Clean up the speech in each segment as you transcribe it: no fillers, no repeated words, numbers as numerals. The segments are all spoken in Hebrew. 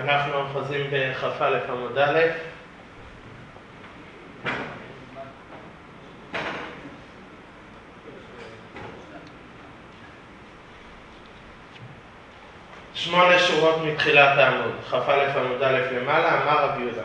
אנחנו אוחזים בכ"א עמוד א'. שמונה שורות מתחילת העמוד, כ"א עמוד א' למעלה, אמר רבי יהודה.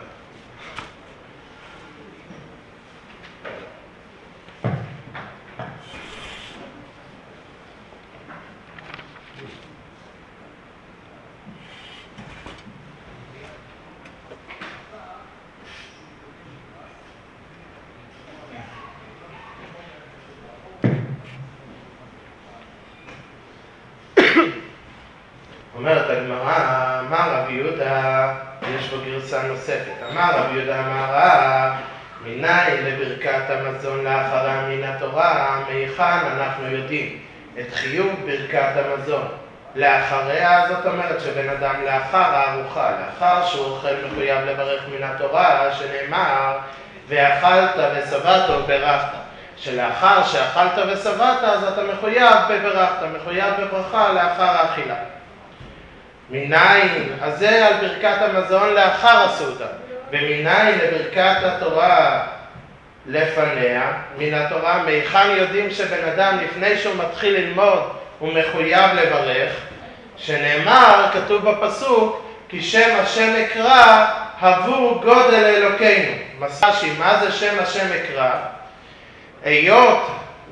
אומרת הגמרא, אמר רבי יהודה, יש בו גרסה נוספת, אמר רבי יהודה אמר מניין לברכת המזון לאחרה מן התורה, מהיכן אנחנו יודעים את חיוב ברכת המזון לאחריה, זאת אומרת שבן אדם לאחר הארוחה, לאחר שהוא אוכל מחויב לברך מן התורה, שנאמר ואכלת ושבעת וברכת, שלאחר שאכלת ושבעת אז אתה מחויב בברכת, מחויב בברכה לאחר האכילה. מניין, אז זה על ברכת המזון לאחר הסעודה, ומניין לברכת התורה לפניה, מן התורה, מהיכן יודעים שבן אדם לפני שהוא מתחיל ללמוד הוא מחויב לברך, שנאמר, כתוב בפסוק, כי שם השם אקרא, הבו גודל אלוקינו. מסשי, מה זה שם השם אקרא? היות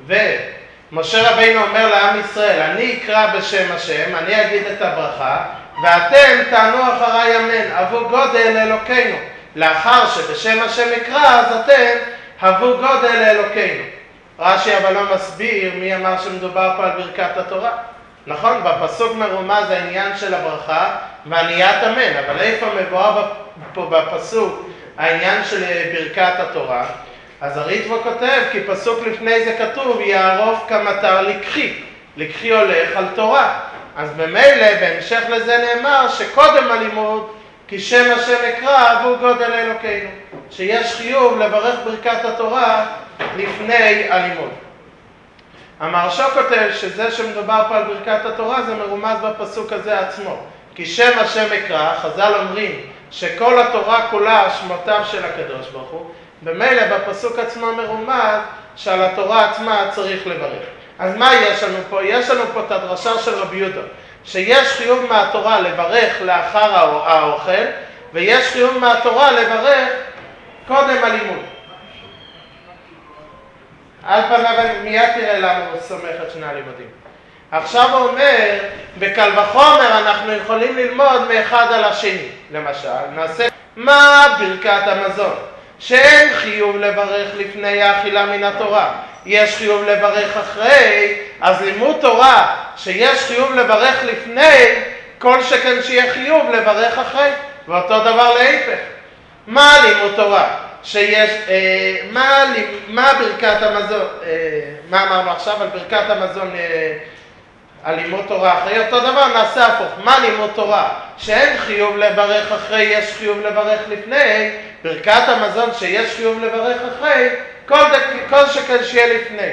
ומשה רבינו אומר לעם ישראל, אני אקרא בשם השם, אני אגיד את הברכה, ואתם תענו אחריי אמן, הבו גודל אלוקינו. לאחר שבשם השם אקרא, אז אתם הבו גודל אלוקינו. רש"י אבל לא מסביר מי אמר שמדובר פה על ברכת התורה. נכון, בפסוק מרומז העניין של הברכה ועניית אמן, אבל איפה מבואר פה בפסוק העניין של ברכת התורה? אז הריטב"א כותב, כי פסוק לפני זה כתוב, יערוף כמטר לקחי, לקחי הולך על תורה. אז במילא, בהמשך לזה נאמר שקודם הלימוד, כי שם השם אקרא, הבו גודל אלוקינו. שיש חיוב לברך ברכת התורה לפני הלימוד. המהרש"א כותב שזה שמדובר פה על ברכת התורה, זה מרומז בפסוק הזה עצמו. כי שם השם אקרא, חז"ל אומרים שכל התורה כולה שמותיו של הקדוש ברוך הוא, במילא בפסוק עצמו מרומז שעל התורה עצמה צריך לברך. אז מה יש לנו פה? יש לנו פה את הדרשה של רבי יהודה, שיש חיוב מהתורה לברך לאחר האוכל, ויש חיוב מהתורה לברך קודם הלימוד. על פניו מיד תראה למה הוא סומך את שני הלימודים. עכשיו הוא אומר, בקל וחומר אנחנו יכולים ללמוד מאחד על השני. למשל, נעשה מה ברכת המזון? שאין חיוב לברך לפני האכילה מן התורה, יש חיוב לברך אחרי, אז לימוד תורה שיש חיוב לברך לפני, כל שכן שיהיה חיוב לברך אחרי, ואותו דבר להיפך. מה לימוד תורה? שיש, מה ברכת המזון, מה אמרנו עכשיו על ברכת המזון, על לימוד תורה אחרי, אותו דבר נעשה הפוך. מה לימוד תורה? שאין חיוב לברך אחרי, יש חיוב לברך לפני, ברכת המזון שיש חיוב לברך אחרי, כל שכן שיהיה לפני.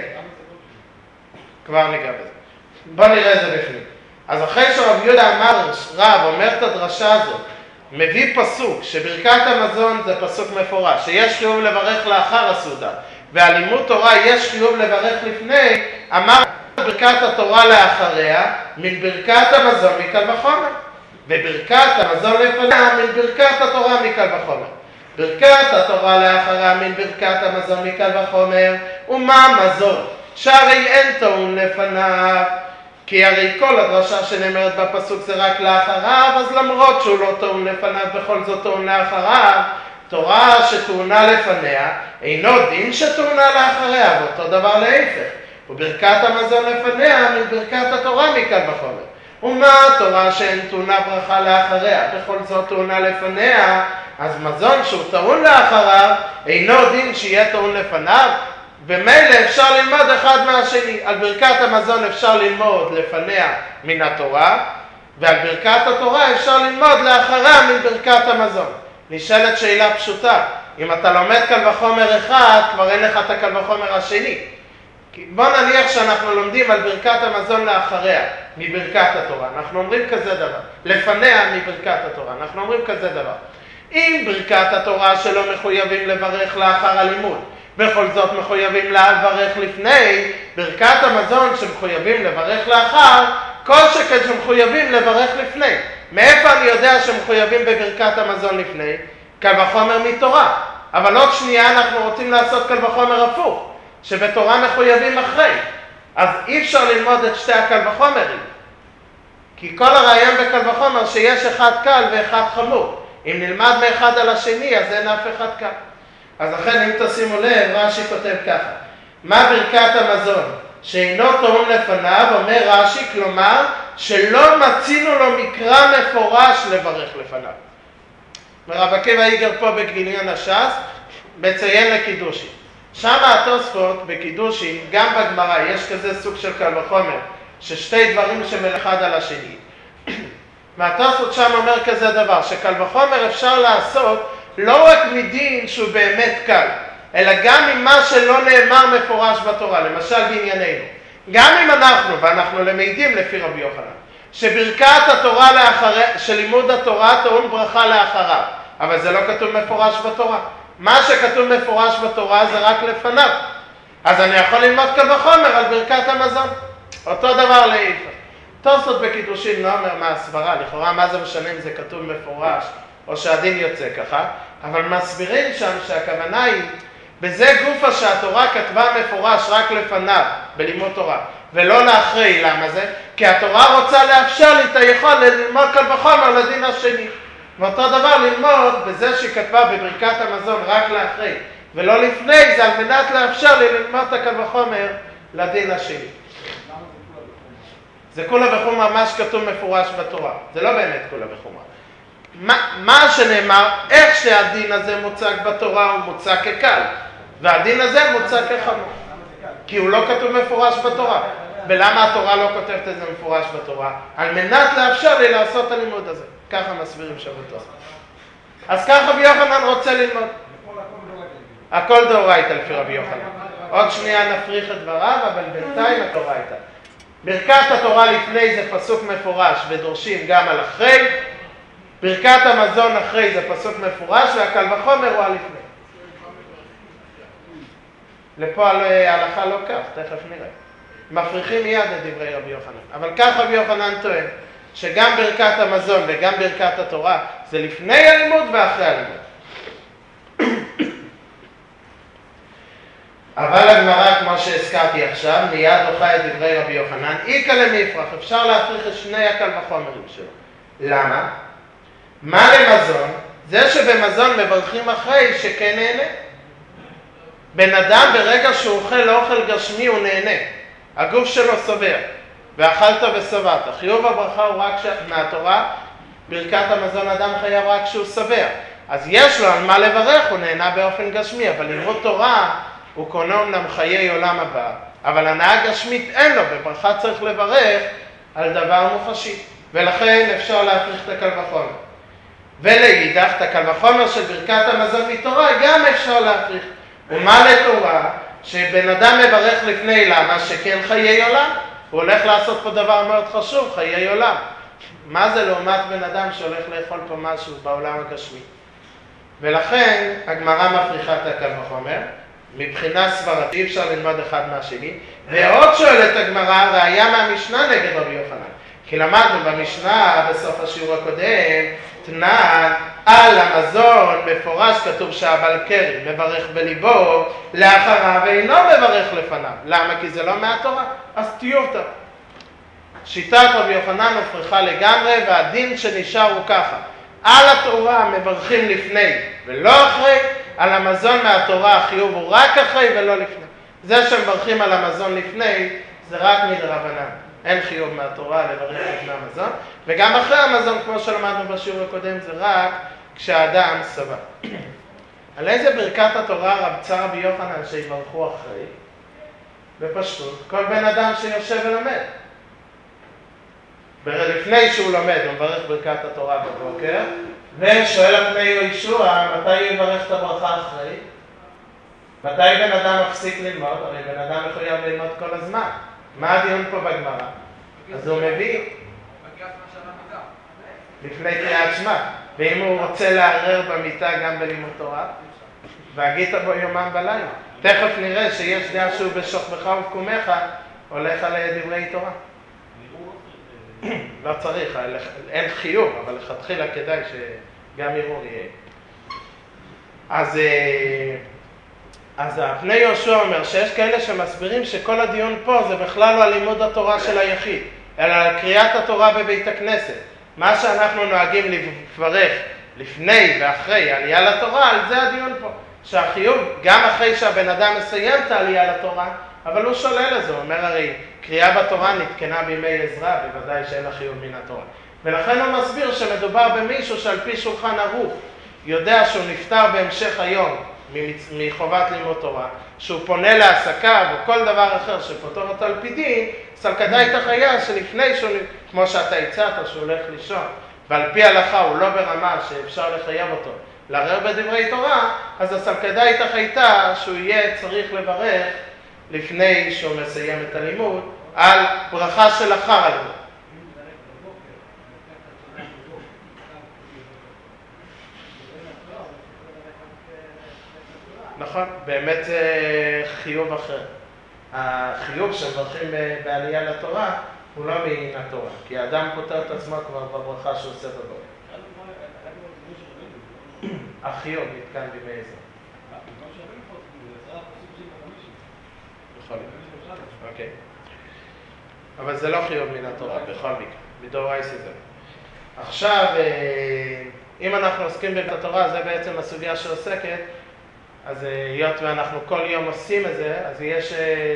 כבר ניגע בזה. בוא נראה את זה בפנים. אז אחרי שרב יהודה אמר, רב אומר את הדרשה הזאת, מביא פסוק, שברכת המזון זה פסוק מפורש, שיש חיוב לברך לאחר הסעודה, והלימוד תורה יש חיוב לברך לפני, אמר ברכת התורה לאחריה, מברכת המזון מקל וחומר, וברכת המזון לפניה, מברכת התורה מקל וחומר. ברכת התורה לאחריה, מברכת המזון מקל וחומר, ומה מזון? שהרי אין טעון לפניו, כי הרי כל הדרשה שנאמרת בפסוק זה רק לאחריו, אז למרות שהוא לא טעון לפניו, בכל זאת טעון לאחריו, תורה שטעונה לפניה, אינו דין שטעונה לאחריה, ואותו דבר להיפך. וברכת המזון לפניה, מברכת התורה מקל וחומר. ומה התורה שאין טעונה ברכה לאחריה, בכל זאת טעונה לפניה, אז מזון שהוא טעון לאחריו, אינו דין שיהיה טעון לפניו, במילא אפשר ללמוד אחד מהשני. על ברכת המזון אפשר ללמוד לפניה מן התורה, ועל ברכת התורה אפשר ללמוד לאחריה מברכת המזון. נשאלת שאלה פשוטה, אם אתה לומד קל וחומר אחד, כבר אין לך את הקל וחומר השני. בוא נניח שאנחנו לומדים על ברכת המזון לאחריה, מברכת התורה. אנחנו אומרים כזה דבר. לפניה מברכת התורה. אנחנו אומרים כזה דבר. אם ברכת התורה שלא מחויבים לברך לאחר הלימוד, בכל זאת מחויבים לברך לפני, ברכת המזון שמחויבים לברך לאחר, כל שכן שמחויבים לברך לפני. מאיפה אני יודע שמחויבים בברכת המזון לפני? קל וחומר מתורה. אבל עוד שנייה אנחנו רוצים לעשות קל וחומר הפוך. שבתורה מחויבים אחרי. אז אי אפשר ללמוד את שתי הקל וחומרים. כי כל הרעיון בקל וחומר שיש אחד קל ואחד חמור. אם נלמד מאחד על השני, אז אין אף אחד קל. אז לכן אם תשימו לב, רש"י כותב ככה. מה ברכת המזון? שאינו טעון לפניו, אומר רש"י, כלומר, שלא מצינו לו מקרא מפורש לברך לפניו. ורב עקיבא איגר פה בגיליון הש"ס, מציין לקידושין. שם התוספות בקידושין, גם בגמרא, יש כזה סוג של קל וחומר, ששתי דברים שמלאחד על השני. והתוספות שם אומר כזה דבר, שקל וחומר אפשר לעשות לא רק מדין שהוא באמת קל, אלא גם ממה שלא נאמר מפורש בתורה, למשל בענייננו. גם אם ואנחנו למדים לפי רבי יוחנן, שברכת התורה שלימוד התורה טעון ברכה לאחריו, אבל זה לא כתוב מפורש בתורה. מה שכתוב מפורש בתורה זה רק לפניו. אז אני יכול ללמוד קל וחומר על ברכת המזון. אותו דבר לאיפה. תוספות בקידושין לא אומר מה הסברה, לכאורה מה זה משנה אם זה כתוב מפורש או שהדין יוצא ככה, אבל מסבירים שם שהכוונה היא, בזה גופה שהתורה כתבה מפורש רק לפניו בלימוד תורה, ולא לאחרי. למה זה? כי התורה רוצה לאפשר לי את היכולת ללמוד קל וחומר לדין השני. ואותו דבר ללמוד בזה שכתבה בברכת המזון רק לאחרי ולא לפני, זה על מנת לאפשר לי ללמוד את הקל וחומר לדין השני. זה כולה וחומר מה שכתוב מפורש בתורה, זה לא באמת כולה וחומר. מה שנאמר, איך שהדין הזה מוצג בתורה הוא מוצג כקל, והדין הזה מוצג כחמור, כי הוא לא כתוב מפורש בתורה. ולמה התורה לא כותבת את זה מפורש בתורה? על מנת לאפשר לי לעשות את הלימוד הזה. ככה מסבירים שבתות. אז ככה רבי יוחנן רוצה ללמוד. הכל דאורייתא לפי רבי יוחנן. עוד שנייה נפריך את דבריו, אבל בינתיים התורייתא. ברכת התורה לפני זה פסוק מפורש ודורשים גם על אחרי. ברכת המזון אחרי זה פסוק מפורש, והקל וחומר הוא על לפני. לפה ההלכה לא כך, תכף נראה. מפריחים מיד את דברי רבי יוחנן. אבל כך רבי יוחנן טוען, שגם ברכת המזון וגם ברכת התורה זה לפני הלימוד ואחרי הלימוד. אבל הגמרא, כמו שהזכרתי עכשיו, מיד דוחה את דברי רבי יוחנן, איקא למפרח, אפשר להפריך את שני הקל וחומרים שלו. למה? מה למזון? זה שבמזון מברכים אחרי שכן נהנה. בן אדם ברגע שהוא אוכל אוכל גשמי הוא נהנה. הגוף שלו סובר. ואכלת ושבעת. חיוב הברכה הוא רק מהתורה, ברכת המזון אדם חייב רק כשהוא שבע. אז יש לו על מה לברך, הוא נהנה באופן גשמי, אבל לימוד תורה הוא קונה אומנם חיי עולם הבא, אבל הנאה גשמית אין לו, בברכה צריך לברך על דבר מוחשי. ולכן אפשר להפריך את הקל וחומר. ולהידך את הקל וחומר של ברכת המזון מתורה גם אפשר להפריך. ומה לתורה? שבן אדם מברך לפני, למה? שכן חיי עולם. הוא הולך לעשות פה דבר מאוד חשוב, חיי עולם. מה זה לעומת בן אדם שהולך לאכול פה משהו בעולם הגשמי? ולכן הגמרא מפריכה את הקל וחומר, מבחינה סברת אי אפשר ללמוד אחד מהשני, ועוד שואלת הגמרא, ראיה מהמשנה נגד רבי יוחנן. כי למדנו במשנה בסוף השיעור הקודם, תנן על המזון מפורש כתוב שהבעל קרי מברך בליבו לאחריו ואינו מברך לפניו. למה? כי זה לא מהתורה. אז תהיו אותה. שיטת רבי יוחנן הופרכה לגמרי, והדין שנשאר הוא ככה. על התורה מברכים לפני ולא אחרי, על המזון מהתורה החיוב הוא רק אחרי ולא לפני. זה שמברכים על המזון לפני זה רק מדרבנן. אין חיוב מהתורה לברך לפני המזון, וגם אחרי המזון, כמו שלמדנו בשיעור הקודם, זה רק כשהאדם שבע. על איזה ברכת התורה רבצה רבי יוחנן שיברכו אחרי? בפשטות, כל בן אדם שיושב ולומד. לפני שהוא לומד, הוא מברך ברכת התורה בבוקר, ושואל על פני יהושע, מתי הוא יברך את הברכה אחרי? מתי בן אדם מפסיק ללמוד? הרי בן אדם מחויב ללמוד כל הזמן. מה הדיון פה בגמרא? אז הוא מביא לפני קריאת שמע. ואם הוא רוצה לערער במיטה גם בלימוד תורה, והגית בו יומם בלילה. תכף נראה שיש דעה שהוא בשוכבך ובקומך, הולך על דברי תורה. לא צריך, אין חיוב, אבל לכתחילה כדאי שגם ערעור יהיה. אז הפני יהושע אומר שיש כאלה שמסבירים שכל הדיון פה זה בכלל לא על לימוד התורה של היחיד, אלא על קריאת התורה בבית הכנסת. מה שאנחנו נוהגים לברך לפני ואחרי עלייה לתורה, על זה הדיון פה. שהחיוב, גם אחרי שהבן אדם מסיים את העלייה לתורה, אבל הוא שולל את זה, הוא אומר הרי קריאה בתורה נתקנה בימי עזרא, בוודאי שאין לה חיוב מן התורה. ולכן הוא מסביר שמדובר במישהו שעל פי שולחן ערוך יודע שהוא נפטר בהמשך היום מחובת לימוד תורה, שהוא פונה לעסקיו או כל דבר אחר שפותר אותו על פי דין, אז כדאי את החיה שלפני שהוא, כמו שאתה הצעת, שהוא הולך לישון, ועל פי הלכה הוא לא ברמה שאפשר לחייב אותו לערער בדברי תורה, אז הסלקדאי תחייתה שהוא יהיה צריך לברך לפני שהוא מסיים את הלימוד על ברכה של אחר הלימוד. נכון, באמת זה חיוב אחר. החיוב שמברכים בעלייה לתורה הוא לא מן התורה, כי האדם פותר את עצמו כבר בברכה שהוא עושה בבוקר. החיוב נתקן בימי עזרא. אוקיי. אבל זה לא חיוב מן התורה, בכל מקרה. מדאורייתא זה. עכשיו, אם אנחנו עוסקים בתורה, זה בעצם הסוגיה שעוסקת, אז היות ואנחנו כל יום עושים את זה, אז יש...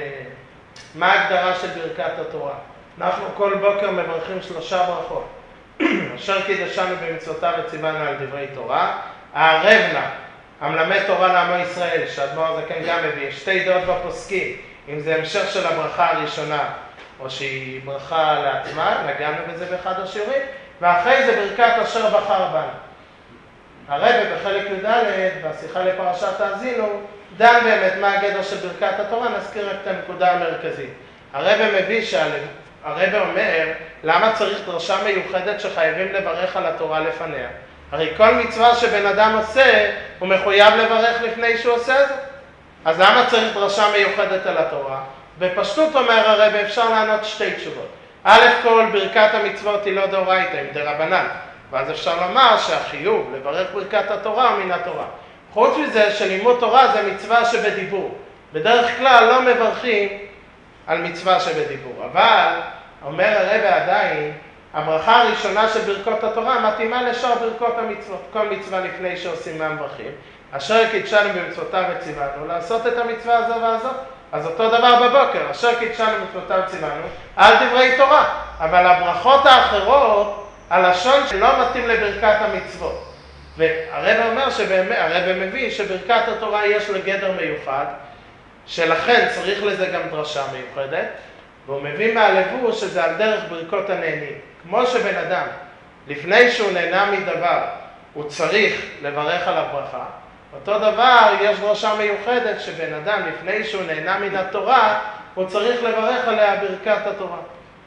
מה ההגדרה של ברכת התורה? אנחנו כל בוקר מברכים 3 ברכות. אשר קידשנו במצוותיו וציוונו על דברי תורה. הערב נא, המלמד תורה לעמו ישראל, שהאדמו"ר הזקן גם מביא, 2 דעות בפוסקים, אם זה המשך של הברכה הראשונה, או שהיא ברכה לעצמה, נגענו בזה באחד השיעורים, ואחרי זה ברכת אשר בחר בנו. הרב בחלק י"ד, בשיחה לפרשת האזינו, דן באמת מה הגדר של ברכת התורה, נזכיר רק את הנקודה המרכזית. הרב מביא הרב אומר, למה צריך דרשה מיוחדת שחייבים לברך על התורה לפניה? הרי כל מצווה שבן אדם עושה, הוא מחויב לברך לפני שהוא עושה את זה. אז למה צריך דרשה מיוחדת על התורה? בפשטות אומר הרב, אפשר לענות 2 תשובות. א' כל, ברכת המצוות היא לא דאורייתא, היא דרבנן. ואז אפשר לומר שהחיוב לברך ברכת התורה הוא מן התורה. חוץ מזה שלימוד תורה זה מצווה שבדיבור. בדרך כלל לא מברכים על מצווה שבדיבור. אבל, אומר הרב עדיין, הברכה הראשונה של ברכות התורה מתאימה לשאר ברכות המצוות. כל מצווה לפני שעושים מהמברכים. אשר קידשנו במצוותיו וציוונו לעשות את המצווה הזו והזאת. אז אותו דבר בבוקר, אשר קידשנו במצוותיו וציוונו על דברי תורה. אבל הברכות האחרות, הלשון שלא מתאים לברכת המצוות. והרב אומר הרב מביא שברכת התורה יש לגדר מיוחד, שלכן צריך לזה גם דרשה מיוחדת, והוא מביא מהלבוש שזה על דרך ברכות הנהנים. כמו שבן אדם, לפני שהוא נהנה מדבר, הוא צריך לברך על הברכה, אותו דבר יש דרשה מיוחדת שבן אדם, לפני שהוא נהנה מן התורה, הוא צריך לברך עליה ברכת התורה.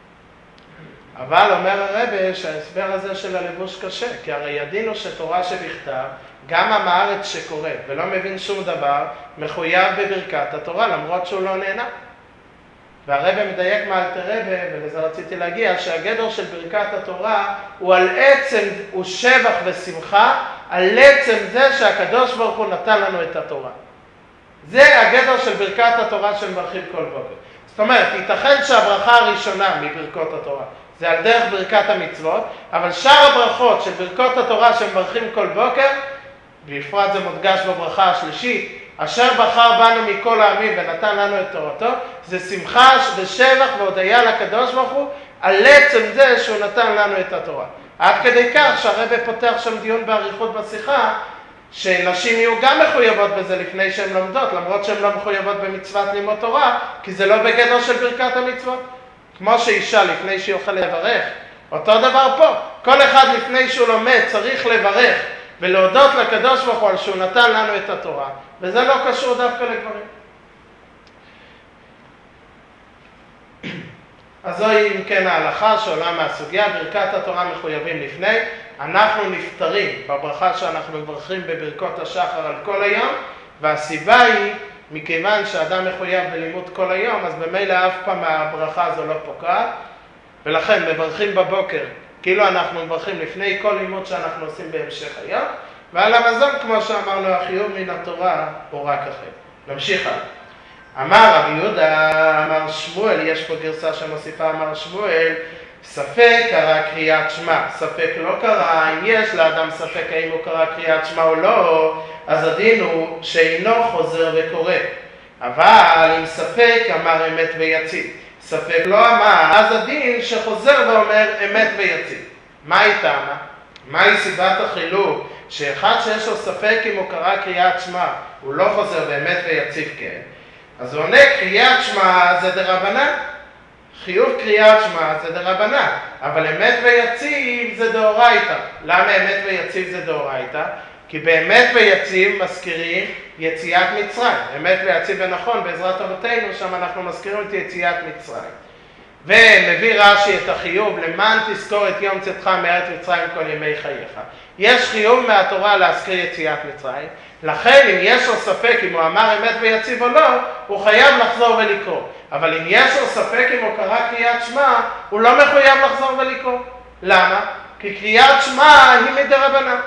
אבל אומר הרב שההסבר הזה של הלבוש קשה, כי הרי ידינו שתורה שבכתב, גם עם הארץ שקורא ולא מבין שום דבר, מחויב בברכת התורה, למרות שהוא לא נהנה. והרב מדייק מאלתר רבי, ולזה רציתי להגיע, שהגדר של ברכת התורה הוא על עצם, הוא שבח ושמחה, על עצם זה שהקדוש ברוך הוא נתן לנו את התורה. זה הגדר של ברכת התורה שמברכים כל בוקר. זאת אומרת, ייתכן שהברכה הראשונה מברכות התורה, זה על דרך ברכת המצוות, אבל שאר הברכות של ברכות התורה שמברכים כל בוקר, בפרט זה מודגש בברכה השלישית, אשר בחר בנו מכל העמים ונתן לנו את תורתו, זה שמחה ושבח והודיה לקדוש ברוך הוא, על עצם זה שהוא נתן לנו את התורה. עד כדי כך שהרב פותח שם דיון באריכות בשיחה, שנשים יהיו גם מחויבות בזה לפני שהן לומדות, למרות שהן לא מחויבות במצוות לימוד תורה, כי זה לא בגדר של ברכת המצוות. כמו שאישה לפני שהיא אוכל לברך, אותו דבר פה. כל אחד לפני שהוא לומד צריך לברך ולהודות לקדוש ברוך הוא על שהוא נתן לנו את התורה. וזה לא קשור דווקא לגברים. אז זוהי אם כן ההלכה שעולה מהסוגיה, ברכת התורה מחויבים לפני, אנחנו נפטרים בברכה שאנחנו מברכים בברכות השחר על כל היום, והסיבה היא, מכיוון שאדם מחויב בלימוד כל היום, אז במילא אף פעם הברכה הזו לא פוקעת, ולכן מברכים בבוקר, כאילו אנחנו מברכים לפני כל לימוד שאנחנו עושים בהמשך היום, ועל המזון, כמו שאמרנו, החיוב מן התורה הוא רק אחר. נמשיך הלאה. אמר רבי יהודה, אמר שמואל, יש פה גרסה שמוסיפה אמר שמואל, ספק קרא קריאת שמע, ספק לא קרא, אם יש לאדם ספק האם הוא קרא קריאת שמע או לא, אז הדין הוא שאינו חוזר וקורא. אבל אם ספק אמר אמת ויציב, ספק לא אמר, אז הדין שחוזר ואומר אמת ויציב. מה היא טעמה? מהי סיבת החילוק? שאחד שיש לו ספק אם הוא קרא קריאת שמע, הוא לא חוזר באמת ויציב כן. אז הוא עונה, קריאת שמע זה דרבנן. חיוב קריאת שמע זה דרבנן, אבל אמת ויציב זה דאורייתא. למה אמת ויציב זה דאורייתא? כי באמת ויציב מזכירים יציאת מצרים. אמת ויציב ונכון, בעזרת אבותינו, שם אנחנו מזכירים את יציאת מצרים. ומביא רש"י את החיוב, למען תזכור את יום צאתך מארץ מצרים כל ימי חייך. יש חיוב מהתורה להזכיר יציאת מצרים, לכן אם יש לו ספק אם הוא אמר אמת ויציב או לא, הוא חייב לחזור ולקרוא. אבל אם יש לו ספק אם הוא קרא קריאת שמע, הוא לא מחויב לחזור ולקרוא. למה? כי קריאת שמע היא מדרבנן.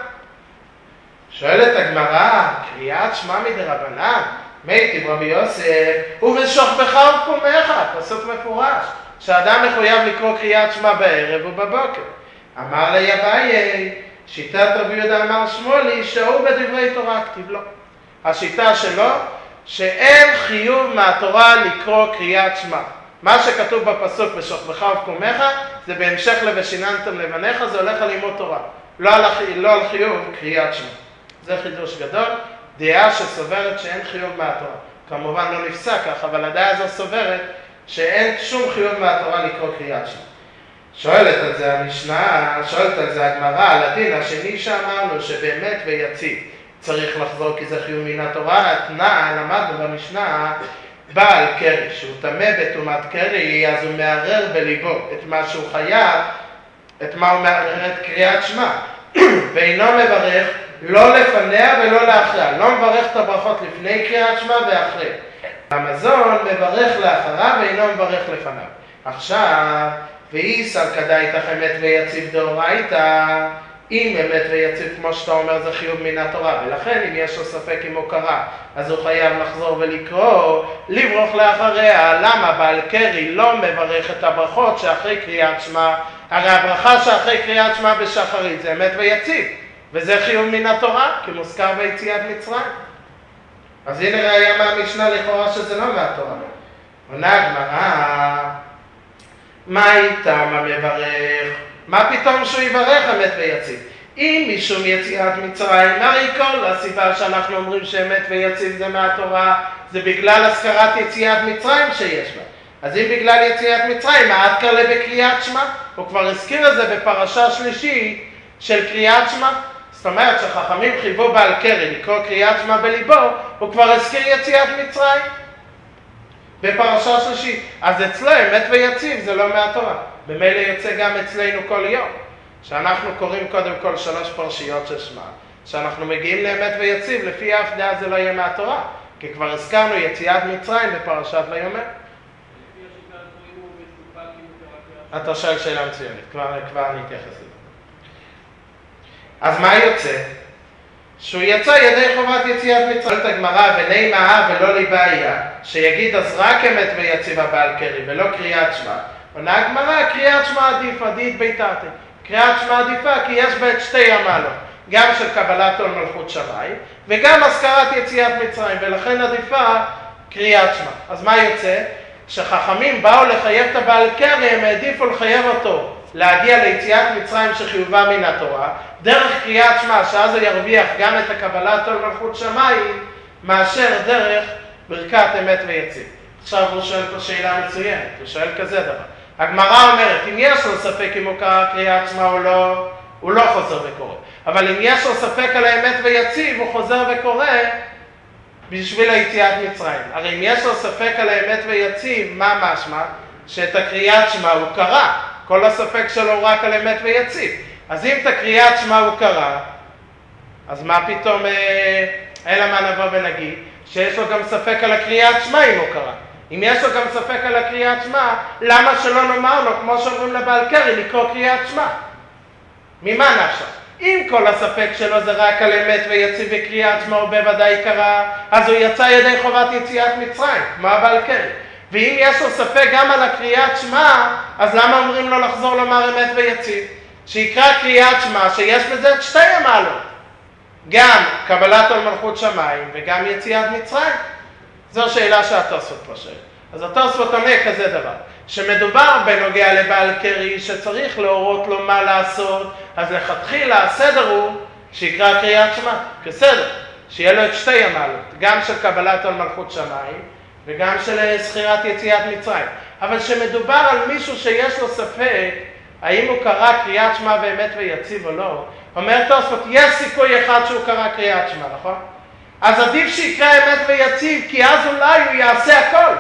שואלת הגמרא, קריאת שמע מדרבנן? מיטיב רבי יוסף, ובשוכבך ובקומך, פסוק מפורש, שאדם מחויב לקרוא קריאת שמע בערב ובבוקר. אמר לי אביי, שיטת רבי יהודה אמר שמואלי, שהוא בדברי תורה כתיב לו. השיטה שלו, שאין חיוב מהתורה לקרוא קריאת שמע. מה שכתוב בפסוק בשוכבך ובקומך, זה בהמשך לבשיננתם לבניך, זה הולך על לימוד תורה. לא על חיוב קריאת שמע. זה חידוש גדול, דעה שסוברת שאין חיוב מהתורה. כמובן לא נפסק כך, אבל הדעה הזו סוברת שאין שום חיוב מהתורה לקרוא קריאת שמע. שואלת על זה המשנה, שואלת על זה הגמרא, על הדין השני שאמרנו שבאמת ויציב צריך לחזור כי זה חיוב מן התורה, למדנו במשנה, בעל קרי, שהוא טמא בטומאת קרי, אז הוא מערער בליבו את מה שהוא חייב, את מה הוא מערער את קריאת שמע, ואינו מברך לא לפניה ולא לאחריה, לא מברך את הברכות לפני קריאת שמע ואחרי. המזון מברך לאחריו ואינו מברך לפניו. עכשיו, ואיסר כדאיתך אמת ויציב דאורייתא, אם אמת ויציב כמו שאתה אומר זה חיוב מן התורה, ולכן אם יש לו ספק אם הוא קרא, אז הוא חייב לחזור ולקרוא, לברוך לאחריה. למה בעל קרי לא מברך את הברכות שאחרי קריאת שמע? הרי הברכה שאחרי קריאת שמע בשחרית זה אמת ויציב, וזה חיוב מן התורה, כי מוזכר ביציאת מצרים. אז הנה ראיה מהמשנה לכאורה שזה לא מהתורה. עונה הגמרא, מה איתם המברך? מה פתאום שהוא יברך אמת ויציב? אם משום יציאת מצרים, הרי כל הסיבה שאנחנו אומרים שאמת ויציב זה מהתורה, זה בגלל הזכרת יציאת מצרים שיש בה. אז אם בגלל יציאת מצרים, עד קרא בקריאת שמע, הוא כבר הזכיר את זה בפרשה שלישית של קריאת שמע. זאת אומרת שחכמים חייבו בעל קרי לקרוא קריאת שמע בליבו, הוא כבר הזכיר יציאת מצרים בפרשה שלישית. אז אצלו אמת ויציב זה לא מהתורה. במילא יוצא גם אצלנו כל יום, שאנחנו קוראים קודם כל 3 פרשיות של שמע, שאנחנו מגיעים לאמת ויציב, לפי אף דעה זה לא יהיה מהתורה, כי כבר הזכרנו יציאת מצרים בפרשת ויאמר. אתה שואל שאלה מצוינת, כבר אני אתייחס לזה. אז מה יוצא? שהוא יצא ידי חובת יציאת מצרים. את הגמרא וני מאה ולא ליבאיה, שיגיד אז רק אמת ויציב הבעל קרי ולא קריאת שמע. עונה הגמרא, קריאת שמע עדיף, עדית ביתרתי. קריאת שמע עדיפה כי יש בה את שתי המעלות, גם של קבלת עול מלכות שמיים וגם הזכרת יציאת מצרים, ולכן עדיפה קריאת שמע. אז מה יוצא? שחכמים באו לחייב את הבעל קרי, הם העדיפו לחייב אותו להגיע ליציאת מצרים שחיובה מן התורה, דרך קריאת שמע, שאז הוא ירוויח גם את הקבלת עול מלכות שמיים, מאשר דרך ברכת אמת ויציב. עכשיו הוא שואל פה שאלה מצוינת, הוא שואל כזה דבר. הגמרא אומרת, אם יש לו ספק אם הוא קרא קריאת שמע או לא, הוא לא חוזר וקורא. אבל אם יש לו ספק על האמת ויציב, הוא חוזר וקורא בשביל היציאת מצרים. הרי אם יש לו ספק על האמת ויציב, מה משמע? שאת הקריאת שמע הוא קרא. כל הספק שלו הוא רק על אמת ויציב. אז אם את הקריאת שמע הוא קרא, אז מה פתאום, אלא מה נבוא ונגיד? שיש לו גם ספק על הקריאת שמע אם הוא קרא. אם יש לו גם ספק על הקריאת שמע, למה שלא נאמר לו, כמו שאומרים לבעל קרי, לקרוא קריאת שמע? ממה נפשך? אם כל הספק שלו זה רק על אמת ויציב וקריאת שמע הוא בוודאי קרא, אז הוא יצא ידי חובת יציאת מצרים, כמו הבעל קרי. ואם יש לו ספק גם על הקריאת שמע, אז למה אומרים לו לחזור לומר אמת ויציב? שיקרא קריאת שמע שיש בזה את שתי המעלות. גם קבלת עול מלכות שמיים וגם יציאת מצרים. זו שאלה שהתוספות פה שואל. אז התוספות עונה כזה דבר, שמדובר בנוגע לבעל קרי שצריך להורות לו מה לעשות, אז לכתחילה הסדר הוא שיקרא קריאת שמע, כסדר, שיהיה לו את שתי המעלות, גם של קבלת עול מלכות שמיים וגם של זכירת יציאת מצרים. אבל שמדובר על מישהו שיש לו ספק, האם הוא קרא קריאת שמע באמת ויציב או לא, אומר תוספות, יש סיכוי אחד שהוא קרא קריאת שמע, נכון? אז עדיף שיקרא אמת ויציב, כי אז אולי הוא יעשה הכל.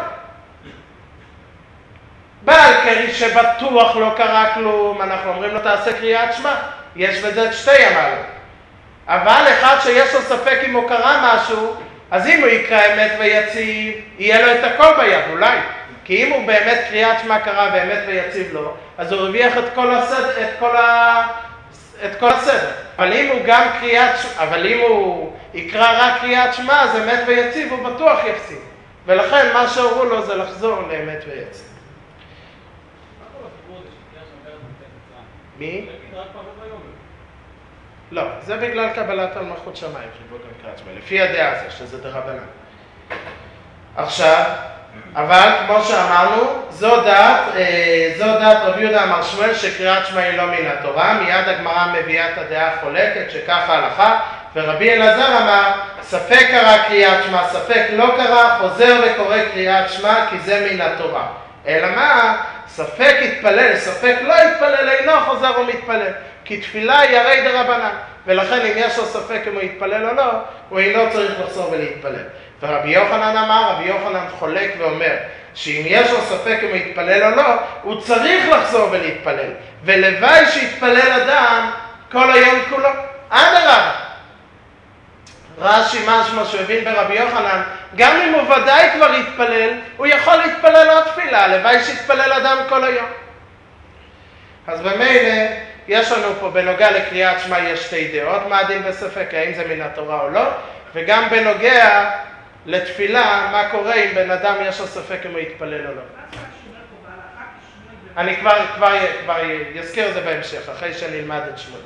בעל קרי שבטוח לא קרא כלום, אנחנו אומרים לו תעשה קריאת שמע, יש בזה את שתי המעלות. אבל אחד שיש לו ספק אם הוא קרא משהו, אז אם הוא יקרא אמת ויציב, יהיה לו את הכל ביד, אולי. כי אם הוא באמת קריאת שמע קרא ואמת ויציב לו, אז הוא הרוויח את כל הסדר. אבל אם הוא יקרא רק קריאת שמע, אז אמת ויציב, הוא בטוח יפסיד. ולכן מה שהורו לו זה לחזור לאמת ויציב. מי? לא, זה בגלל קבלת על מלכות שמיים, חיבור גם קריאת שמע, לפי הדעה הזה, שזה דרבנן. עכשיו, אבל כמו שאמרנו, זו דעת רבי יהודה אמר שמואל שקריאת שמע היא לא מן התורה, מיד הגמרא מביאה את הדעה החולקת שככה הלכה, ורבי אלעזר אמר, ספק קרא קריאת שמע, ספק לא קרא, חוזר וקורא קריאת שמע כי זה מן התורה. אלא מה? ספק יתפלל, ספק לא יתפלל, אינו חוזר ומתפלל, כי תפילה היא הרי דרבנן, ולכן אם יש לו ספק אם הוא יתפלל או לא, הוא אינו צריך לחזור ולהתפלל. ורבי יוחנן אמר, רבי יוחנן חולק ואומר, שאם יש לו ספק אם הוא יתפלל או לא, הוא צריך לחזור ולהתפלל, ולוואי שיתפלל אדם כל היום כולו. אדרבה. רש"י משמע שהבין ברבי יוחנן, גם אם הוא ודאי כבר יתפלל, הוא יכול להתפלל עוד תפילה, לוואי שיתפלל אדם כל היום. אז במילא, יש לנו פה בנוגע לקריאת שמע יש שתי דעות, מה הדין בספק, האם זה מן התורה או לא, וגם בנוגע לתפילה, מה קורה אם בן אדם יש לו ספק אם הוא יתפלל או לא. אני כבר יזכיר את זה בהמשך, אחרי שנלמד את שמואל.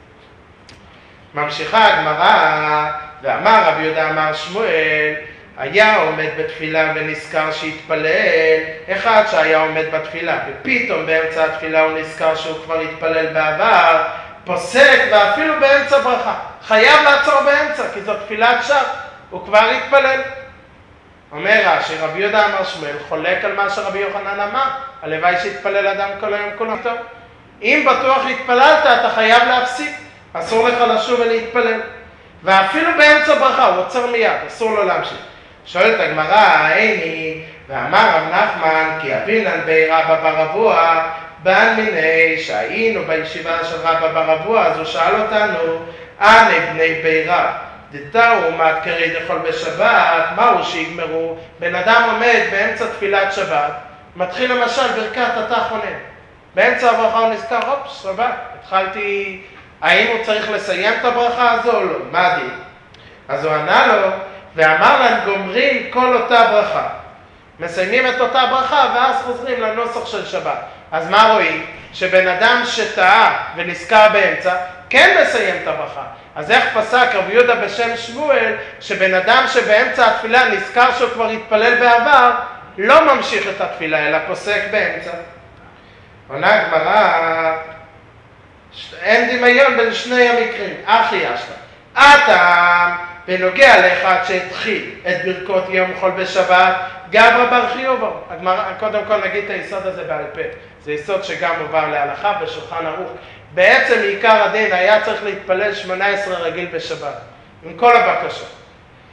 ממשיכה הגמרא, ואמר רבי יהודה אמר שמואל, היה עומד בתפילה ונזכר שהתפלל, אחד שהיה עומד בתפילה, ופתאום באמצע התפילה הוא נזכר שהוא כבר התפלל בעבר, פוסק ואפילו באמצע ברכה. חייב לעצור באמצע, כי זו תפילת שווא, הוא כבר התפלל. אומר רש"י, רבי יהודה אמר שמואל, חולק על מה שרבי יוחנן אמר, הלוואי שהתפלל אדם כל היום כולו טוב. אם בטוח התפללת, אתה חייב להפסיק, אסור לך לשוב ולהתפלל. ואפילו באמצע ברכה, הוא עוצר מיד, אסור לו להמשיך. שואלת הגמרא, איני, ואמר רב נחמן, כי אבינן בי רבא בר אבוה, בן מיני שהיינו בישיבה של רבא בר אבוה, אז הוא שאל אותנו, אנה בני בי רב, דתאו מת קרי דחול בשבת, מהו שיגמרו? בן אדם עומד באמצע תפילת שבת, מתחיל למשל ברכת אתה חונן. באמצע הברכה הוא נזכר, אופס, שבת, התחלתי, האם הוא צריך לסיים את הברכה הזו או לא? מה דין? אז הוא ענה לו, ואמר להם גומרים כל אותה ברכה. מסיימים את אותה ברכה ואז חוזרים לנוסח של שבת. אז מה רואים? שבן אדם שטעה ונזכר באמצע, כן מסיים את הברכה. אז איך פסק רבי יהודה בשם שמואל, שבן אדם שבאמצע התפילה נזכר שהוא כבר התפלל בעבר, לא ממשיך את התפילה, אלא פוסק באמצע. עונה הגמרא, אין דמיון בין שני המקרים, אחי ישתה. אתה בנוגע לאחד שהתחיל את ברכות יום חול בשבת, גברא בר חיובו. קודם כל נגיד את היסוד הזה בעל פה. זה יסוד שגם עובר להלכה בשולחן ערוך. בעצם עיקר הדין היה צריך להתפלל 18 רגיל בשבת, עם כל הבקשות.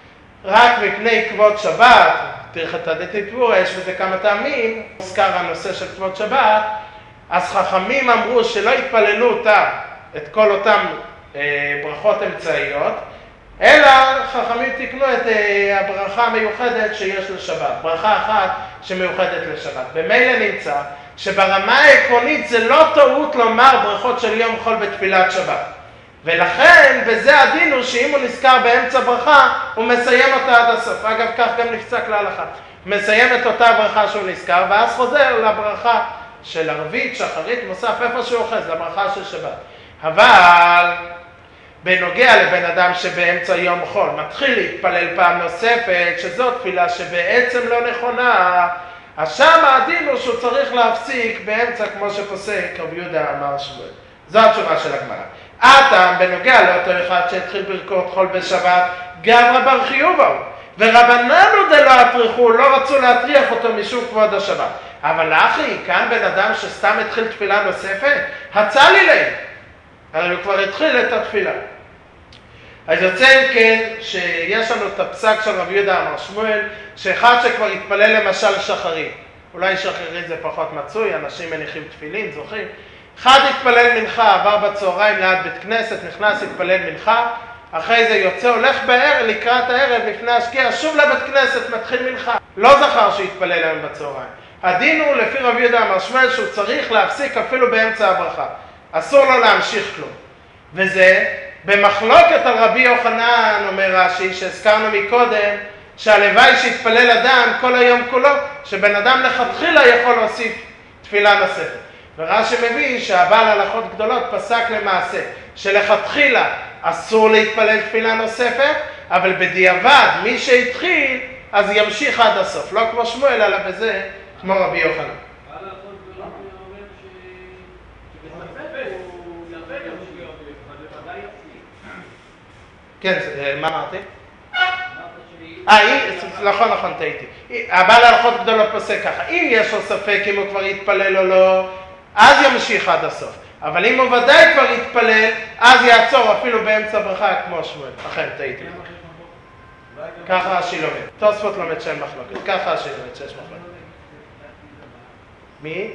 רק מפני כבוד שבת, תרחתא דתיתבורא, יש בזה כמה טעמים, מוזכר הנושא של כבוד שבת, אז חכמים אמרו שלא יתפללו אותה, את כל אותם ברכות אמצעיות, אלא חכמים תקנו את הברכה המיוחדת שיש לשבת, ברכה אחת שמיוחדת לשבת. במילא נמצא שברמה העקרונית זה לא טעות לומר ברכות של יום חול בתפילת שבת. ולכן בזה הדין הוא שאם הוא נזכר באמצע ברכה, הוא מסיים אותה עד הסוף. אגב, כך גם נפסק להלכה. הוא מסיים את אותה ברכה שהוא נזכר, ואז חוזר לברכה של ערבית, שחרית, מוסף, איפה שהוא אוחז, לברכה של שבת. אבל בנוגע לבן אדם שבאמצע יום חול מתחיל להתפלל פעם נוספת, שזו תפילה שבעצם לא נכונה, אז שם הדין הוא שהוא צריך להפסיק באמצע, כמו שפוסק רבי יהודה אמר שמואל. זו התשובה של הגמרא. הטעם בנוגע לאותו אחד שהתחיל ברכות חול בשבת, גם רבן חיובא הוא. ורבננו דלא הטריחו, לא רצו להטריח אותו משום כבוד השבת. אבל אחי, כאן בן אדם שסתם התחיל תפילה נוספת, הצע לי להם. הרי הוא כבר התחיל את התפילה. אז יוצא כן שיש לנו את הפסק של רבי יהודה אמר שמואל, שאחד שכבר התפלל למשל שחרית, אולי שחרית זה פחות מצוי, אנשים מניחים תפילין, זוכרים? אחד התפלל מנחה, עבר בצהריים ליד בית כנסת, נכנס להתפלל מנחה, אחרי זה יוצא, הולך לקראת הערב לפני השקיעה, שוב לבית כנסת, מתחיל מנחה. לא זכר שהתפלל היום בצהריים. הדין הוא לפי רבי יהודה אמר שמואל שהוא צריך להפסיק אפילו באמצע הברכה. אסור לו להמשיך כלום. וזה במחלוקת על רבי יוחנן, אומר רש"י, שהזכרנו מקודם, שהלוואי שהתפלל אדם כל היום כולו, שבן אדם לכתחילה יכול להוסיף תפילה נוספת. ורש"י מביא שהבעל הלכות גדולות פסק למעשה, שלכתחילה אסור להתפלל תפילה נוספת, אבל בדיעבד מי שהתחיל אז ימשיך עד הסוף, לא כמו שמואל אלא בזה כמו רבי יוחנן. כן, מה אמרתי? נכון, טעיתי. הבעל הלכות גדולות פוסק ככה, אם יש לו ספק אם הוא כבר יתפלל או לא, אז ימשיך עד הסוף. אבל אם הוא ודאי כבר יתפלל, אז יעצור אפילו באמצע ברכה כמו שמואל. אכן, טעיתי. ככה רש"י לומד. תוספות לומד שאין מחלוקת. ככה רש"י לומד שיש מחלוקת. מי?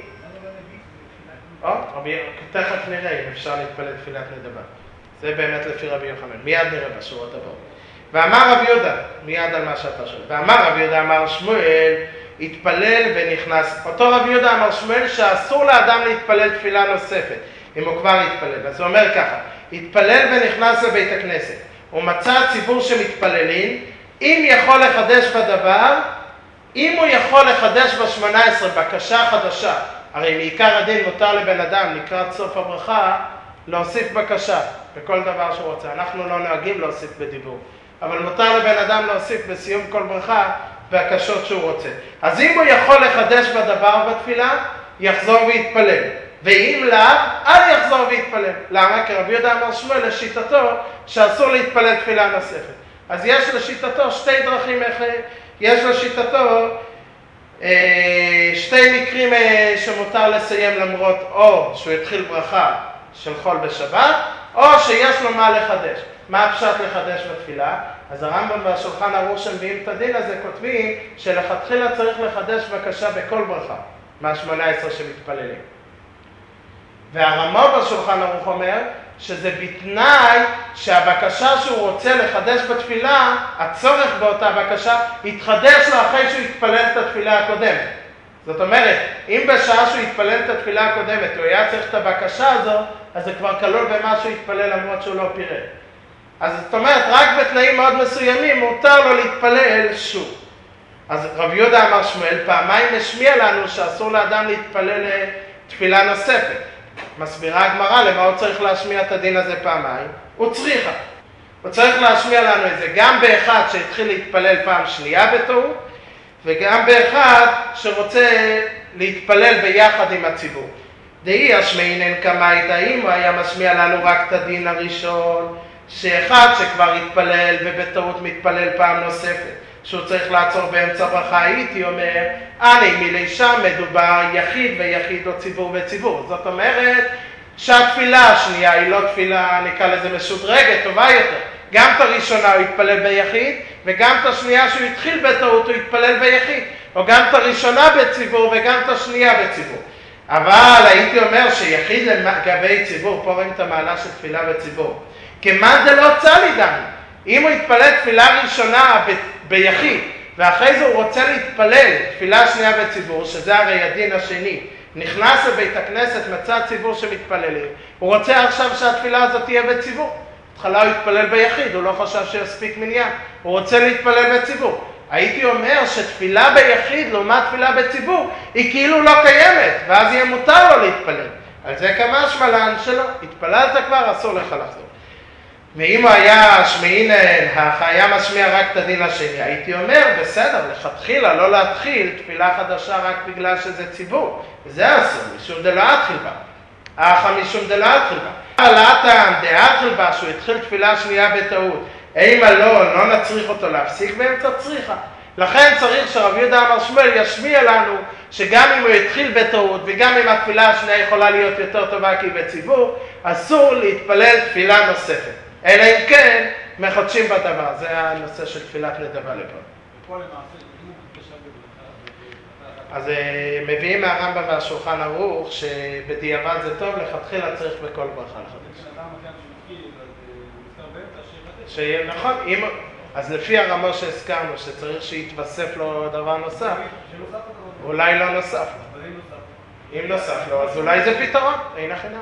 תכף נראה אם אפשר להתפלל תפילת נדבה. זה באמת לפי רבי יוחנן. מיד נראה בשורות הבאות. ואמר רבי יהודה, מיד על מה שאתה שואל. ואמר רבי יהודה אמר שמואל, התפלל ונכנס. אותו רבי יהודה אמר שמואל שאסור לאדם להתפלל תפילה נוספת, אם הוא כבר התפלל. אז הוא אומר ככה, התפלל ונכנס לבית הכנסת. הוא מצא ציבור שמתפללים, אם יכול לחדש בדבר, אם הוא יכול לחדש ב18 בקשה חדשה, הרי מעיקר הדין מותר לבן אדם לקראת סוף הברכה להוסיף בקשה בכל דבר שהוא רוצה. אנחנו לא נוהגים להוסיף בדיבור, אבל מותר לבן אדם להוסיף בסיום כל ברכה והקשות שהוא רוצה. אז אם הוא יכול לחדש בדבר בתפילה, יחזור ויתפלל. ואם לאו, אל יחזור ויתפלל. למה? כי רבי יהודה אמר שמואל לשיטתו שאסור להתפלל תפילה נוספת. אז יש לשיטתו שתי דרכים, יש לשיטתו שתי מקרים שמותר לסיים למרות או שהוא התחיל ברכה של חול בשבת, או שיש לו מה לחדש. מה הפשט לחדש בתפילה? אז הרמב"ם והשולחן ערוך שמביאים את הדין הזה כותבים שלכתחילה צריך לחדש בקשה בכל ברכה, מה-18 שמתפללים. והרמב"ם בשולחן ערוך אומר שזה בתנאי שהבקשה שהוא רוצה לחדש בתפילה, הצורך באותה בקשה, יתחדש לו אחרי שהוא יתפלל את התפילה הקודמת. זאת אומרת, אם בשעה שהוא יתפלל את התפילה הקודמת הוא היה צריך את הבקשה הזו, אז זה כבר כלול במה שהוא יתפלל למרות שהוא לא פירט. אז זאת אומרת, רק בתנאים מאוד מסוימים מותר לו להתפלל שוב. אז רבי יהודה אמר שמואל, פעמיים משמיע לנו שאסור לאדם להתפלל תפילה נוספת. מסבירה הגמרא למה הוא צריך להשמיע את הדין הזה פעמיים. הוא צריך להשמיע לנו את זה גם באחד שהתחיל להתפלל פעם שנייה בטעות, וגם באחד שרוצה להתפלל ביחד עם הציבור. דהי השמיעינן קמאית, האם הוא היה משמיע לנו רק את הדין הראשון, שאחד שכבר התפלל ובטעות מתפלל פעם נוספת, שהוא צריך לעצור באמצע ברכה, הייתי אומר, מילי שם מדובר יחיד ויחיד או ציבור וציבור. זאת אומרת שהתפילה השנייה היא לא תפילה, נקרא לזה משודרגת, טובה יותר. גם את הראשונה הוא יתפלל ביחיד, וגם את השנייה שהוא התחיל בטעות הוא יתפלל ביחיד, או גם את הראשונה בציבור וגם את השנייה בציבור. אבל הייתי אומר שיחיד לגבי ציבור, פה רואים את המעלה של תפילה בציבור. כמאן דלא צלי דמי, אם הוא יתפלל תפילה ראשונה ביחיד, ואחרי זה הוא רוצה להתפלל תפילה שנייה בציבור, שזה הרי הדין השני, נכנס לבית הכנסת, מצא ציבור שמתפללים, הוא רוצה עכשיו שהתפילה הזאת תהיה בציבור. התחלה הוא יתפלל ביחיד, הוא לא חשב שיספיק מניין, הוא רוצה להתפלל בציבור. הייתי אומר שתפילה ביחיד לעומת תפילה בציבור היא כאילו לא קיימת, ואז יהיה מותר לו להתפלל. על זה כמה שמלן שלו, התפללת כבר, אסור לך לחזור. ואם הוא היה היה משמיע רק את הדין השני, הייתי אומר, בסדר, לכתחילה, לא להתחיל תפילה חדשה רק בגלל שזה ציבור. וזה אסור, משום דלא אתחיל בה. משום דלא אתחיל בה. הלאתם דאתחיל בה, שהוא התחיל תפילה שנייה בטעות. אימה לא נצריך אותו להפסיק באמצע צריכה. לכן צריך שרב יהודה אמר שמואל ישמיע לנו שגם אם הוא התחיל בטעות וגם אם התפילה השנייה יכולה להיות יותר טובה כי בציבור, אסור להתפלל תפילה נוספת. אלא אם כן מחדשים בדבר. זה הנושא של תפילת נדבה לפה. אז מביאים מהרמב"ם והשולחן ערוך שבדיעבד זה טוב, לכתחילה צריך בכל ברכה לחדש. נכון, אז לפי הרמה שהזכרנו שצריך שיתווסף לו דבר נוסף, אולי לא נוסף לו. אם נוסף לו, אז אולי זה פתרון, אין החינם.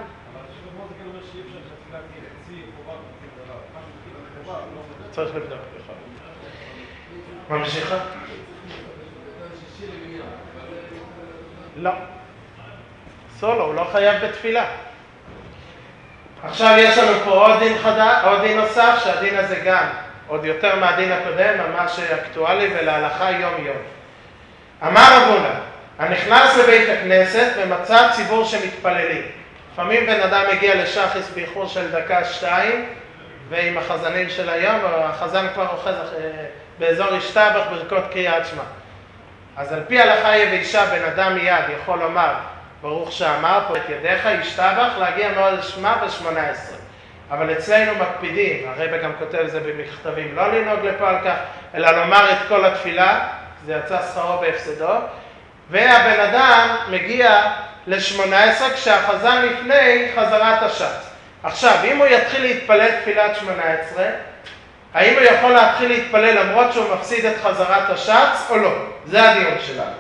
צריך לבדוק לך. ממשיכה? לא. סולו, הוא לא חייב בתפילה. עכשיו יש לנו פה עוד דין נוסף, שהדין הזה גם, עוד יותר מהדין הקודם, ממש אקטואלי ולהלכה יום יום. אמר רב הונא, הנכנס לבית הכנסת ומצא ציבור שמתפללים. לפעמים בן אדם מגיע לשחס באיחור של דקה-שתיים, ועם החזנים של היום, החזן כבר אוחז באזור ישתבח ברכות קריאת שמע. אז על פי הלכה יבשה בן אדם מיד יכול לומר, ברוך שאמר פה את ידיך, ישתבח, להגיע מאוד לשמע ב-18. אבל אצלנו מקפידים, הרב גם כותב זה במכתבים, לא לנהוג לפה על כך, אלא לומר את כל התפילה, זה יצא שכרו בהפסדו, והבן אדם מגיע ל-18 כשהחזן לפני חזרת השץ. עכשיו, אם הוא יתחיל להתפלל תפילת 18, האם הוא יכול להתחיל להתפלל למרות שהוא מפסיד את חזרת השץ או לא? זה הדיון שלנו.